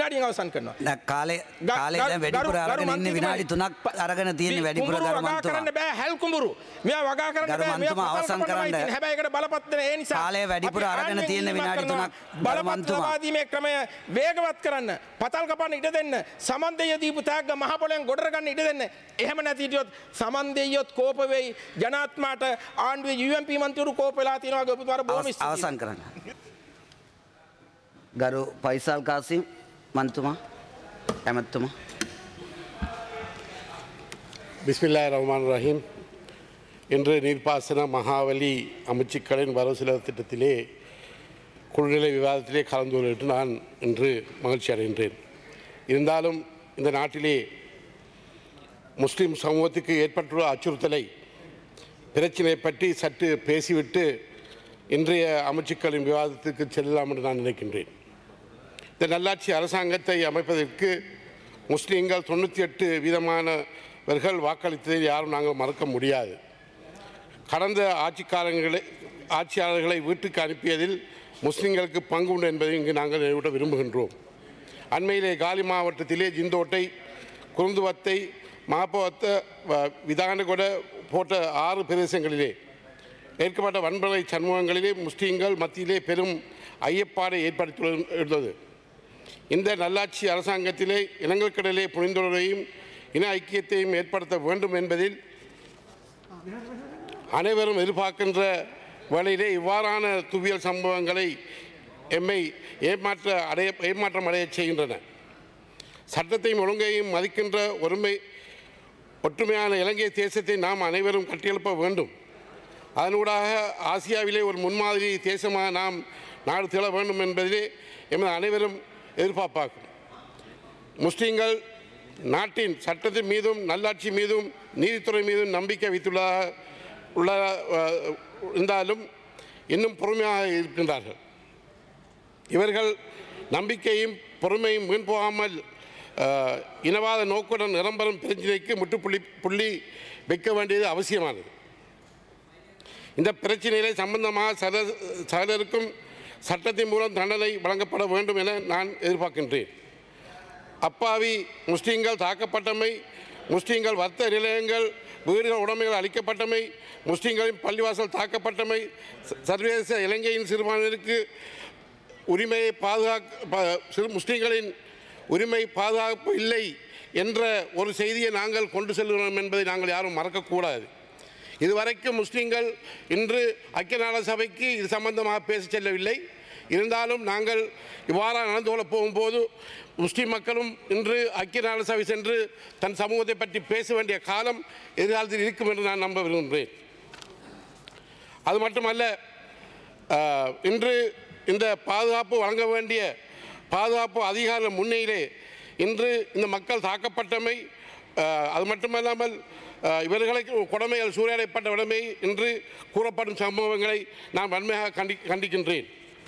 දැන් කාලේ දැන් වැඩිපුර අරගෙන ඉන්නේ විනාඩි 3ක් අරගෙන තියෙන්නේ වැඩිපුර ගරු මන්ත්‍රීතුමා. කරන්න බෑ හැල් කුඹුරු. මෙයා වගා කරන්න බෑ. මන්ත්‍රීතුමා අවසන් කරන්න. හැබැයි ඒකට බලපත්‍ර ඒ නිසා කාලේ වැඩිපුර අරගෙන තියෙන්නේ විනාඩි 3ක් ගරු මන්ත්‍රීතුමා. මේ ක්‍රමය වේගවත් කරන්න. පතල් කපන්න ඉඩ දෙන්න. සමන් දෙයියෝ දීපු තෑග්ග මහ පොළෙන් ගොඩට ගන්න ඉඩ දෙන්න. එහෙම නැති හිටියොත් සමන් දෙයියොත් කෝප වෙයි. ජනාත්මාට ආණ්ඩුවේ UMP මන්ත්‍රීවරු කෝප වෙලා තියෙනවා වගේ ඔබතුමාට බොහොම ස්තුතියි. අවසන් කරන්න. ගරු ෆයිසල් කාසිම් මන්තුමා ඇමතුමා. பிஸ்மில்லாஹிர் ரஹ்மான் ரஹீம். இன்று நீர்ப்பாசன மகாவலி அமைச்சுக்களின் வரவு செலவு திட்டத்திலே குழுநிலை விவாதத்திலே கலந்து கொள்ளிட்டு நான் இன்று மகிழ்ச்சி அடைகின்றேன். இருந்தாலும் இந்த நாட்டிலே முஸ்லிம் சமூகத்துக்கு ஏற்பட்டுள்ள அச்சுறுத்தலை பிரச்சினை பற்றி சற்று பேசிவிட்டு இன்றைய அமைச்சுக்களின் விவாதத்துக்கு செல்லலாம் என்று நான் நினைக்கின்றேன். இந்த நல்லாட்சி அரசாங்கத்தை அமைப்பதற்கு முஸ்லீம்கள் 98% வாக்களித்ததை யாரும் நாங்கள் மறக்க முடியாது. கடந்த ஆட்சியாளர்களை வீட்டுக்கு அனுப்பியதில் முஸ்லீம்களுக்கு பங்கு உண்டு என்பதை இங்கு நாங்கள் நினைவூட்ட விரும்புகின்றோம். அண்மையிலே காலி மாவட்டத்திலே ஜிந்தோட்டை குருந்துவத்தை மாப்பவத்த விதானகொட போன்ற 6 பிரதேசங்களிலே ஏற்கப்பட்ட வன்முறை சண்முகங்களிலே முஸ்லீம்கள் மத்தியிலே பெரும் ஐயப்பாடை ஏற்படுத்தியுள்ளது. இந்த நல்லாட்சி அரசாங்கத்திலே இனங்களுக்கிடையிலே புரிந்துணர்வையும் இன ஐக்கியத்தையும் ஏற்படுத்த வேண்டும் என்பதில் அனைவரும் எதிர்பார்க்கின்ற வழியிலே இவ்வாறான துவியல் சம்பவங்களை எம்மை ஏமாற்றம் அடைய செய்கின்றன. சட்டத்தையும் ஒழுங்கையும் மதிக்கின்ற ஒற்றுமையான இலங்கை தேசத்தை நாம் அனைவரும் கட்டியெழுப்ப வேண்டும். அதனூடாக ஆசியாவிலே ஒரு முன்மாதிரி தேசமாக நாம் நாடு திகழ வேண்டும் என்பதிலே எமது அனைவரும் எதிர்பார்ப்பாகும். முஸ்லீம்கள் நாட்டின் சட்டத்தின் மீதும் நல்லாட்சி மீதும் நீதித்துறை மீதும் நம்பிக்கை இருந்தாலும் இன்னும் பொறுமையாக இருக்கின்றார்கள். இவர்கள் நம்பிக்கையும் பொறுமையும் வீண் போகாமல் இனவாத நோக்குடன் நிரம்பரும் பிரச்சினைக்கு முற்றுப்புள்ளி வைக்க வேண்டியது அவசியமானது. இந்த பிரச்சினைகளை சம்பந்தமாக சகலருக்கும் சட்டத்தின் மூலம் தண்டனை வழங்கப்பட வேண்டும் என நான் எதிர்பார்க்கின்றேன். அப்பாவி முஸ்லீம்கள் தாக்கப்பட்டமை, முஸ்லீம்கள் வர்த்தக நிலையங்கள் வீடுகள் உடைமைகள் அளிக்கப்பட்டமை, முஸ்லீம்களின் பள்ளிவாசல் தாக்கப்பட்டமை, சர்வதேச இலங்கையின் சிறுபான்மையினருக்கு உரிமையை முஸ்லீம்களின் உரிமை பாதுகாப்பு இல்லை என்ற ஒரு செய்தியை நாங்கள் கொண்டு செல்கிறோம் என்பதை நாங்கள் யாரும் மறக்கக்கூடாது. இதுவரைக்கும் முஸ்லீம்கள் இன்று ஐக்கிய நாடு சபைக்கு இது சம்பந்தமாக பேச செல்லவில்லை. இருந்தாலும் நாங்கள் இவ்வாறாக நடந்து கொள்ளப் போகும்போது முஸ்லீம் மக்களும் இன்று ஐக்கிய நாடு சபை சென்று தன் சமூகத்தை பற்றி பேச வேண்டிய காலம் எதிர்காலத்தில் இருக்கும் என்று நான் நம்ப விரும்புகிறேன். அது மட்டுமல்ல, இன்று இந்த பாதுகாப்பு வழங்க வேண்டிய பாதுகாப்பு அதிகார முன்னிலையிலே இன்று இந்த மக்கள் தாக்கப்பட்டமை, அது மட்டுமல்லாமல் இவர்களுக்கு கொடுமைகள் சூறையாடப்பட்ட உடமை இன்று கூறப்படும் சம்பவங்களை நான் வன்மையாக கண்டிக்கின்றேன்.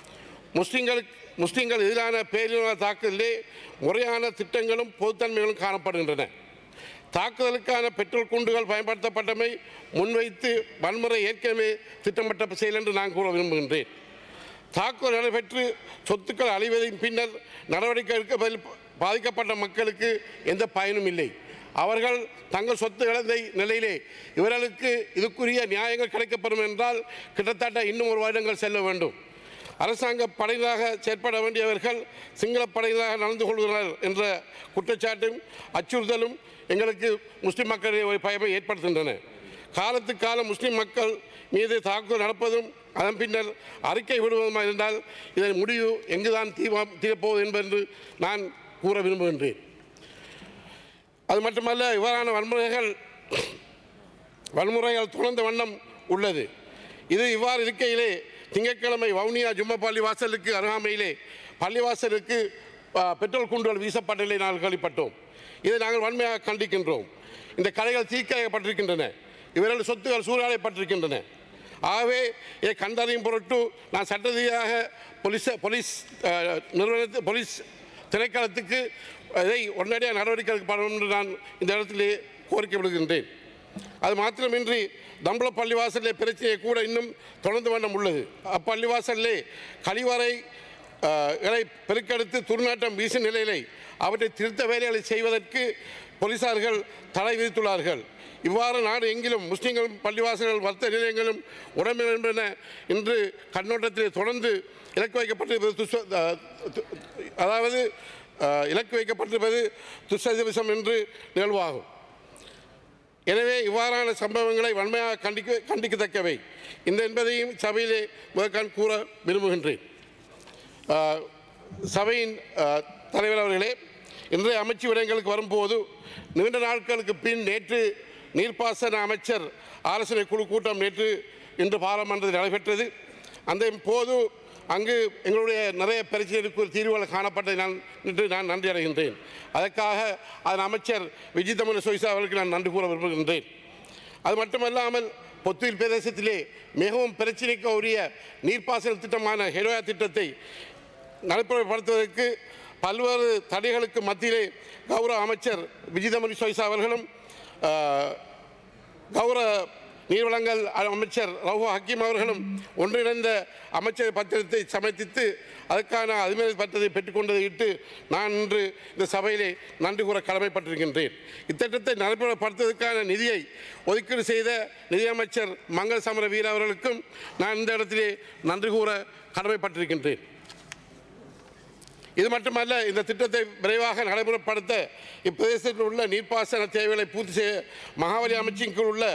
முஸ்லீம்கள் எதிரான பேரினவாத தாக்குதலிலே முறையான திட்டங்களும் பொதுத்தன்மைகளும் காணப்படுகின்றன. தாக்குதலுக்கான பெட்ரோல் குண்டுகள் பயன்படுத்தப்பட்டமை முன்வைத்து வன்முறை ஏற்கனவே திட்டமிட்ட செயல் என்று நான் கூற விரும்புகின்றேன். தாக்குதல் நடைபெற்று சொத்துக்கள் அழிவதின் பின்னர் நடவடிக்கை எடுக்க பாதிக்கப்பட்ட மக்களுக்கு எந்த பயனும் இல்லை. அவர்கள் தங்கள் சொத்து இழந்த நிலையிலே இவர்களுக்கு இதுக்குரிய நியாயங்கள் கிடைக்கப்படும் என்றால் கிட்டத்தட்ட இன்னும் ஒரு வருடங்கள் செல்ல வேண்டும். அரசாங்க படையினராக செயற்பட வேண்டியவர்கள் சிங்கள படையினராக நடந்து கொள்கிறார்கள் என்ற குற்றச்சாட்டும் அச்சுறுத்தலும் எங்களுக்கு முஸ்லீம் மக்களிடையே ஒரு பயமை ஏற்படுத்துகின்றன. காலத்துக்கு காலம் முஸ்லீம் மக்கள் மீது தாக்குதல் நடப்பதும் அதன் பின்னர் அறிக்கை விடுவதுமாக இருந்தால் இதன் முடிவு எங்குதான் தீரப்போவது என்பது நான் கூற விரும்புகின்றேன். அது மட்டுமல்ல, இவ்வாறான வன்முறைகள் தொடர்ந்த வண்ணம் உள்ளது. இது இவ்வாறு இருக்கையிலே திங்கட்கிழமை வவுனியா ஜும்மா பள்ளி வாசலுக்கு அருகாமையிலே பள்ளிவாசலுக்கு பெட்ரோல் குண்டுகள் வீசப்பட்ட நிலை நாங்கள் கேள்விப்பட்டோம். இதை நாங்கள் வன்மையாக கண்டிக்கின்றோம். இந்த கடைகள் தீக்காயப்பட்டிருக்கின்றன, இவர்கள் சொத்துக்கள் சூறையாடப்பட்டிருக்கின்றன. ஆகவே இதை கண்டறியும் பொருட்டு நான் சட்ட ரீதியாக போலீஸ் திணைக்களத்துக்கு இதை உடனடியாக நடவடிக்கை எடுக்கப்படும் என்று நான் இந்த இடத்திலே கோரிக்கை விடுகின்றேன். அது மாத்திரமின்றி தம்பள பள்ளிவாசலிலே பிரச்சனை கூட இன்னும் தொடர்ந்து வண்ணம் உள்ளது. அப்பள்ளிவாசலிலே கழிவறை பெருக்கெடுத்து துர்நாற்றம் வீசும் நிலையிலே அவற்றை திருத்த வேலைகளை செய்வதற்கு போலீசார்கள் தடை விதித்துள்ளார்கள். இவ்வாறு நாடு எங்கிலும் முஸ்லீம்கள் பள்ளிவாசல்கள் வர்த்தக நிலையங்களும் உடமைகள் என்பன இன்று கண்ணோட்டத்தில் தொடர்ந்து இலக்கு வைக்கப்பட்டிருப்பது துஷ்சதிவசம் என்று நிகழ்வாகும். எனவே இவ்வாறான சம்பவங்களை வன்மையாக கண்டிக்கத்தக்கவை என்பதையும் சபையிலே முதற்கான் கூற விரும்புகின்றேன். சபையின் தலைவர் அவர்களே, இன்றைய அமைச்சு விடயங்களுக்கு வரும்போது நீண்ட நாட்களுக்கு பின் நேற்று நீர்ப்பாசன அமைச்சர் ஆலோசனை குழு கூட்டம் இன்று பாராளுமன்றத்தில் நடைபெற்றது. அந்த போது அங்கு எங்களுடைய நிறைய பிரச்சனைகளுக்கு ஒரு தீர்வுகள் காணப்பட்டதை நான் நன்றி அடைகின்றேன். அதற்காக அதன் அமைச்சர் விஜிதமன சொய்சா அவர்களுக்கு நான் நன்றி கூற விரும்புகின்றேன். அது மட்டுமல்லாமல் பொத்துவில் பிரதேசத்திலே மிகவும் பிரச்சனைக்கு உரிய நீர்ப்பாசன திட்டமான ஹெரோயா திட்டத்தை நடைமுறைப்படுத்துவதற்கு பல்வேறு தடைகளுக்கு மத்தியிலே கௌரவ அமைச்சர் விஜிதமணி சொய்சா அவர்களும் கௌரவ நீர்வளங்கள் அமைச்சர் ரவு ஹக்கீம் அவர்களும் ஒன்றிணைந்த அமைச்சர் பத்திரத்தை சமர்ப்பித்து அதற்கான அதிகார பத்திரத்தை பெற்றுக்கொண்டதை இட்டு நான் இன்று இந்த சபையிலே நன்றி கூற கடமைப்பட்டிருக்கின்றேன். இத்திட்டத்தை நடைமுறைப்படுத்துவதற்கான நிதியை ஒதுக்கீடு செய்த நிதியமைச்சர் மங்கள் சமர வீர அவர்களுக்கும் நான் இந்த இடத்திலே நன்றி கூற கடமைப்பட்டிருக்கின்றேன். இது மட்டுமல்ல, இந்த திட்டத்தை விரைவாக நடைமுறைப்படுத்த இப்பிரதேசத்தில் உள்ள நீர்ப்பாசன தேவைகளை பூர்த்தி செய்ய மகாவலி அமைச்சின் கீழ் உள்ள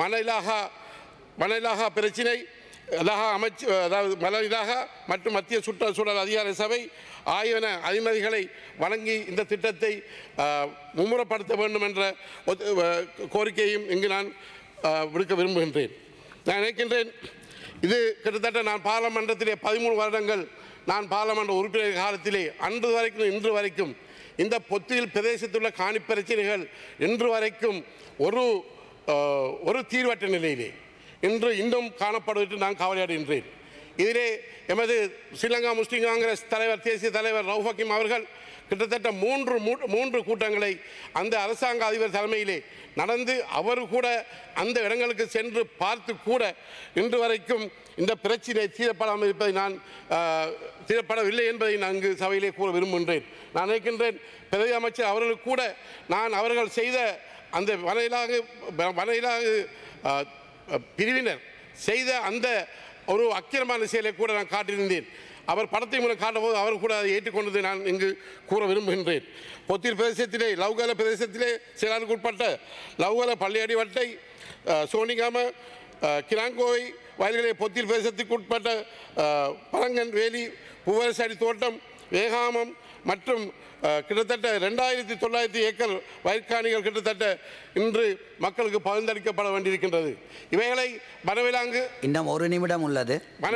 மணலாகா பிரச்சினை அதாவது மலரிலாக மற்றும் மத்திய சுற்றுச்சூழல் அதிகார சபை ஆய்வன அனுமதிகளை வழங்கி இந்த திட்டத்தை மும்முரப்படுத்த வேண்டும் என்ற கோரிக்கையும் இங்கு நான் விடுக்க விரும்புகின்றேன். நான் நினைக்கின்றேன், இது கிட்டத்தட்ட நான் பாராளுமன்றத்திலே 13 வருடங்கள் நான் பாராளுமன்ற உறுப்பினர் காலத்திலே அன்று வரைக்கும் இன்று வரைக்கும் இந்த பொத்தியில் பிரதேசத்துள்ள காணி பிரச்சனைகள் இன்று வரைக்கும் ஒரு தீர்வற்ற நிலையிலே இன்று இன்னும் காணப்படுவதற்கு நான் கவலையடைகின்றேன். இதிலே எமது ஸ்ரீலங்கா முஸ்லிம் காங்கிரஸ் தலைவர் தேசிய தலைவர் ரவுஃப் ஹக்கீம் அவர்கள் கிட்டத்தட்ட மூன்று கூட்டங்களை அந்த அரசாங்க அதிபர் தலைமையிலே நடந்து அவர் கூட அந்த இடங்களுக்கு சென்று பார்த்து கூட இன்று வரைக்கும் இந்த பிரச்சினை தீரப்படாமல் இருப்பதை நான் தீரப்படவில்லை என்பதை நான் இங்கு சபையிலே கூற விரும்புகின்றேன். நான் நினைக்கின்றேன், பிரதி அமைச்சர் அவர்களுக்கு கூட நான் அவர்கள் செய்த அந்த வனையிலாக பிரிவினர் செய்த அந்த ஒரு அக்கிரமான செயலை கூட நான் காட்டியிருந்தேன். அவர் படத்தை மூலம் காட்டும்போது அவர் கூட அதை ஏற்றுக்கொண்டதை நான் இங்கு கூற விரும்புகின்றேன். பொத்தியில் பிரதேசத்திலே லவுகல பிரதேசத்திலே செயலாளருக்கு உட்பட்ட லவுகல பள்ளியடி வட்டை சோனிகாம கிராங்கோவை வயல்களே பொத்தியில் பிரதேசத்துக்கு உட்பட்ட பரங்கன் வேலி புவரசடி தோட்டம் வேகாமம் மற்றும் கிட்டத்தட்ட 2900 ஏக்கர் வயற்காணிகள் கிட்டத்தட்ட இன்று மக்களுக்கு பகிர்ந்தளிக்கப்பட வேண்டியிருக்கின்றது. இவைகளை வனவிலங்கு இன்னும் ஒரு நிமிடம் உள்ளது.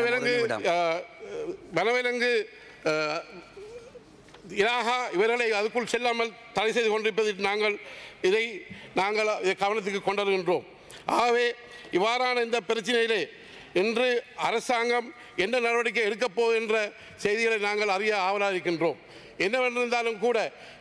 வனவிலங்கு இலாகா இவர்களை அதுக்குள் செல்லாமல் தடை செய்து கொண்டிருப்பதில் இதை கவனத்துக்கு கொண்டு வருகின்றோம். ஆகவே இவ்வாறான இந்த பிரச்சனையிலே இன்று அரசாங்கம் என்ன நடவடிக்கை எடுக்கப் போகுது என்ற செய்திகளை நாங்கள் அறிய ஆவலாக இருக்கின்றோம். என்னவென்றிருந்தாலும் கூட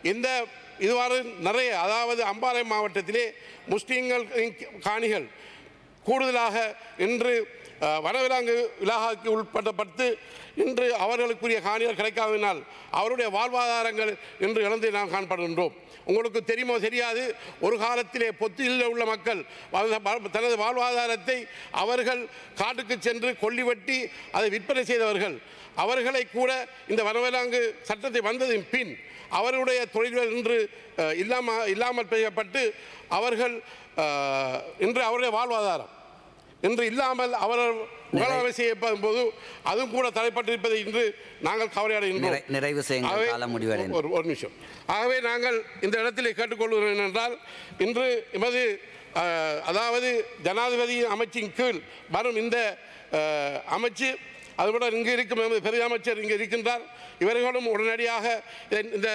இதுவாறு நிறைய, அதாவது அம்பாறை மாவட்டத்திலே முஸ்லீம்கள் காணிகள் கூடுதலாக இன்று வனவிலங்கு இலாகாவுக்கு உட்படுத்தப்பட்டு இன்று அவர்களுக்குரிய காணிகள் கிடைக்காததினால் அவருடைய வாழ்வாதாரங்கள் இன்று இழந்து நாம் காணப்படுகின்றோம். உங்களுக்கு தெரியுமோ தெரியாது, ஒரு காலத்திலே பொத்தியில் உள்ள மக்கள் தனது வாழ்வாதாரத்தை அவர்கள் காட்டுக்கு சென்று கொல்லி வெட்டி அதை விற்பனை செய்தவர்கள். அவர்களை கூட இந்த வனவிலங்கு சட்டத்தை வந்ததின் பின் அவர்களுடைய தொழில்கள் இன்று இல்லாமல் செய்யப்பட்டு அவர்கள் இன்று அவருடைய வாழ்வாதாரம் இன்று இல்லாமல் அவர்கள் உகலாமை செய்யப்படும் போது அதுவும் கூட தடைப்பட்டிருப்பதை இன்று நாங்கள் கவலையடைகின்றோம். நிறைவு செய்யுங்கள். ஒரு நிமிஷம். ஆகவே நாங்கள் இந்த இடத்திலே கேட்டுக்கொள்கிறோம் என்றால், இன்று எமது அதாவது ஜனாதிபதி அமைச்சின் கீழ் வரும் இந்த அமைச்சு, அதுபோல இங்கு இருக்கும் எமது பெரிய அமைச்சர் இங்கு இருக்கின்றார். இவர்களும் உடனடியாக இந்த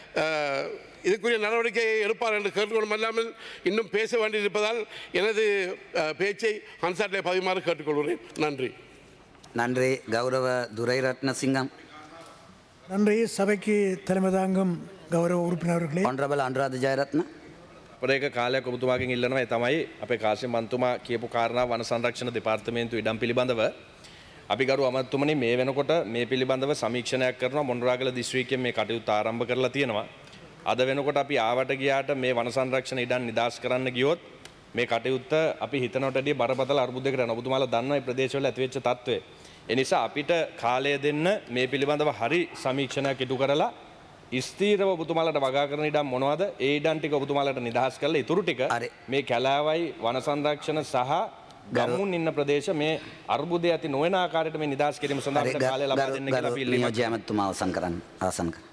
இதுக்குரிய நடவடிக்கையை எடுப்பார் என்று கேட்டுக்கொள்ளும் அல்லாமல் இன்னும் பேச வேண்டியிருப்பதால் எனது பேச்சை ஹன்சாட்டிலே பதிவுமாறு கேட்டுக்கொள்கிறேன். நன்றி. நன்றி. கௌரவ துரைரத்னசிங்கம். நன்றி. சபைக்கு தலைமை தாங்கும் கௌரவ உறுப்பினர்களே. honorable අනුරාධ ජයරත්න. අපිට ඒක කාලයක් ඔබතුමාගෙන් ඉල්ලනවා. ඒ තමයි අපේ කාශ්‍යප මන්තුමා කියපු කාරණා වන සංරක්ෂණ දෙපාර්තමේන්තුව ඉඩම් පිළිබඳව අපි ගරු අමාත්‍යතුමනි මේ වෙනකොට මේ පිළිබඳව සමීක්ෂණයක් කරනවා. මොණරාගල දිස්ත්‍රික්කයෙන් මේ කටයුත්ත ආරම්භ කරලා තියෙනවා. අද වෙනකොට අපි ආවට ගියාට මේ වන සංරක්ෂණ ඉඩම් නිදාස් කරන්න ගියොත් මේ කටයුත්ත අපි හිතනට වඩා බරපතල අර්බුදයකට යනවා. ඔබතුමාලා දන්නවා මේ ප්‍රදේශවල ඇතිවෙච්ච තත්ත්වය. ඒ නිසා අපිට කාලය දෙන්න මේ පිළිබඳව හරි සමීක්ෂණයක් ඉටු කරලා ස්ථීරව ඔබතුමාලට වගා කරන ඉඩම් මොනවද? ඒ ඉඩම් ටික ඔබතුමාලට නිදහස් කරලා ඉතුරු ටික මේ කැලෑවයි වන සංරක්ෂණ සහ ගම්මුන් ඉන්න ප්‍රදේශ මේ අර්බුදය ඇති නොවන ආකාරයට මේ නිදහස් කිරීම සඳහා කාලය ලබා දෙන්න කියලා අපි ඉල්ලීමක්. නියෝජ්‍ය ඇමතුමා අවසන් කරන්න.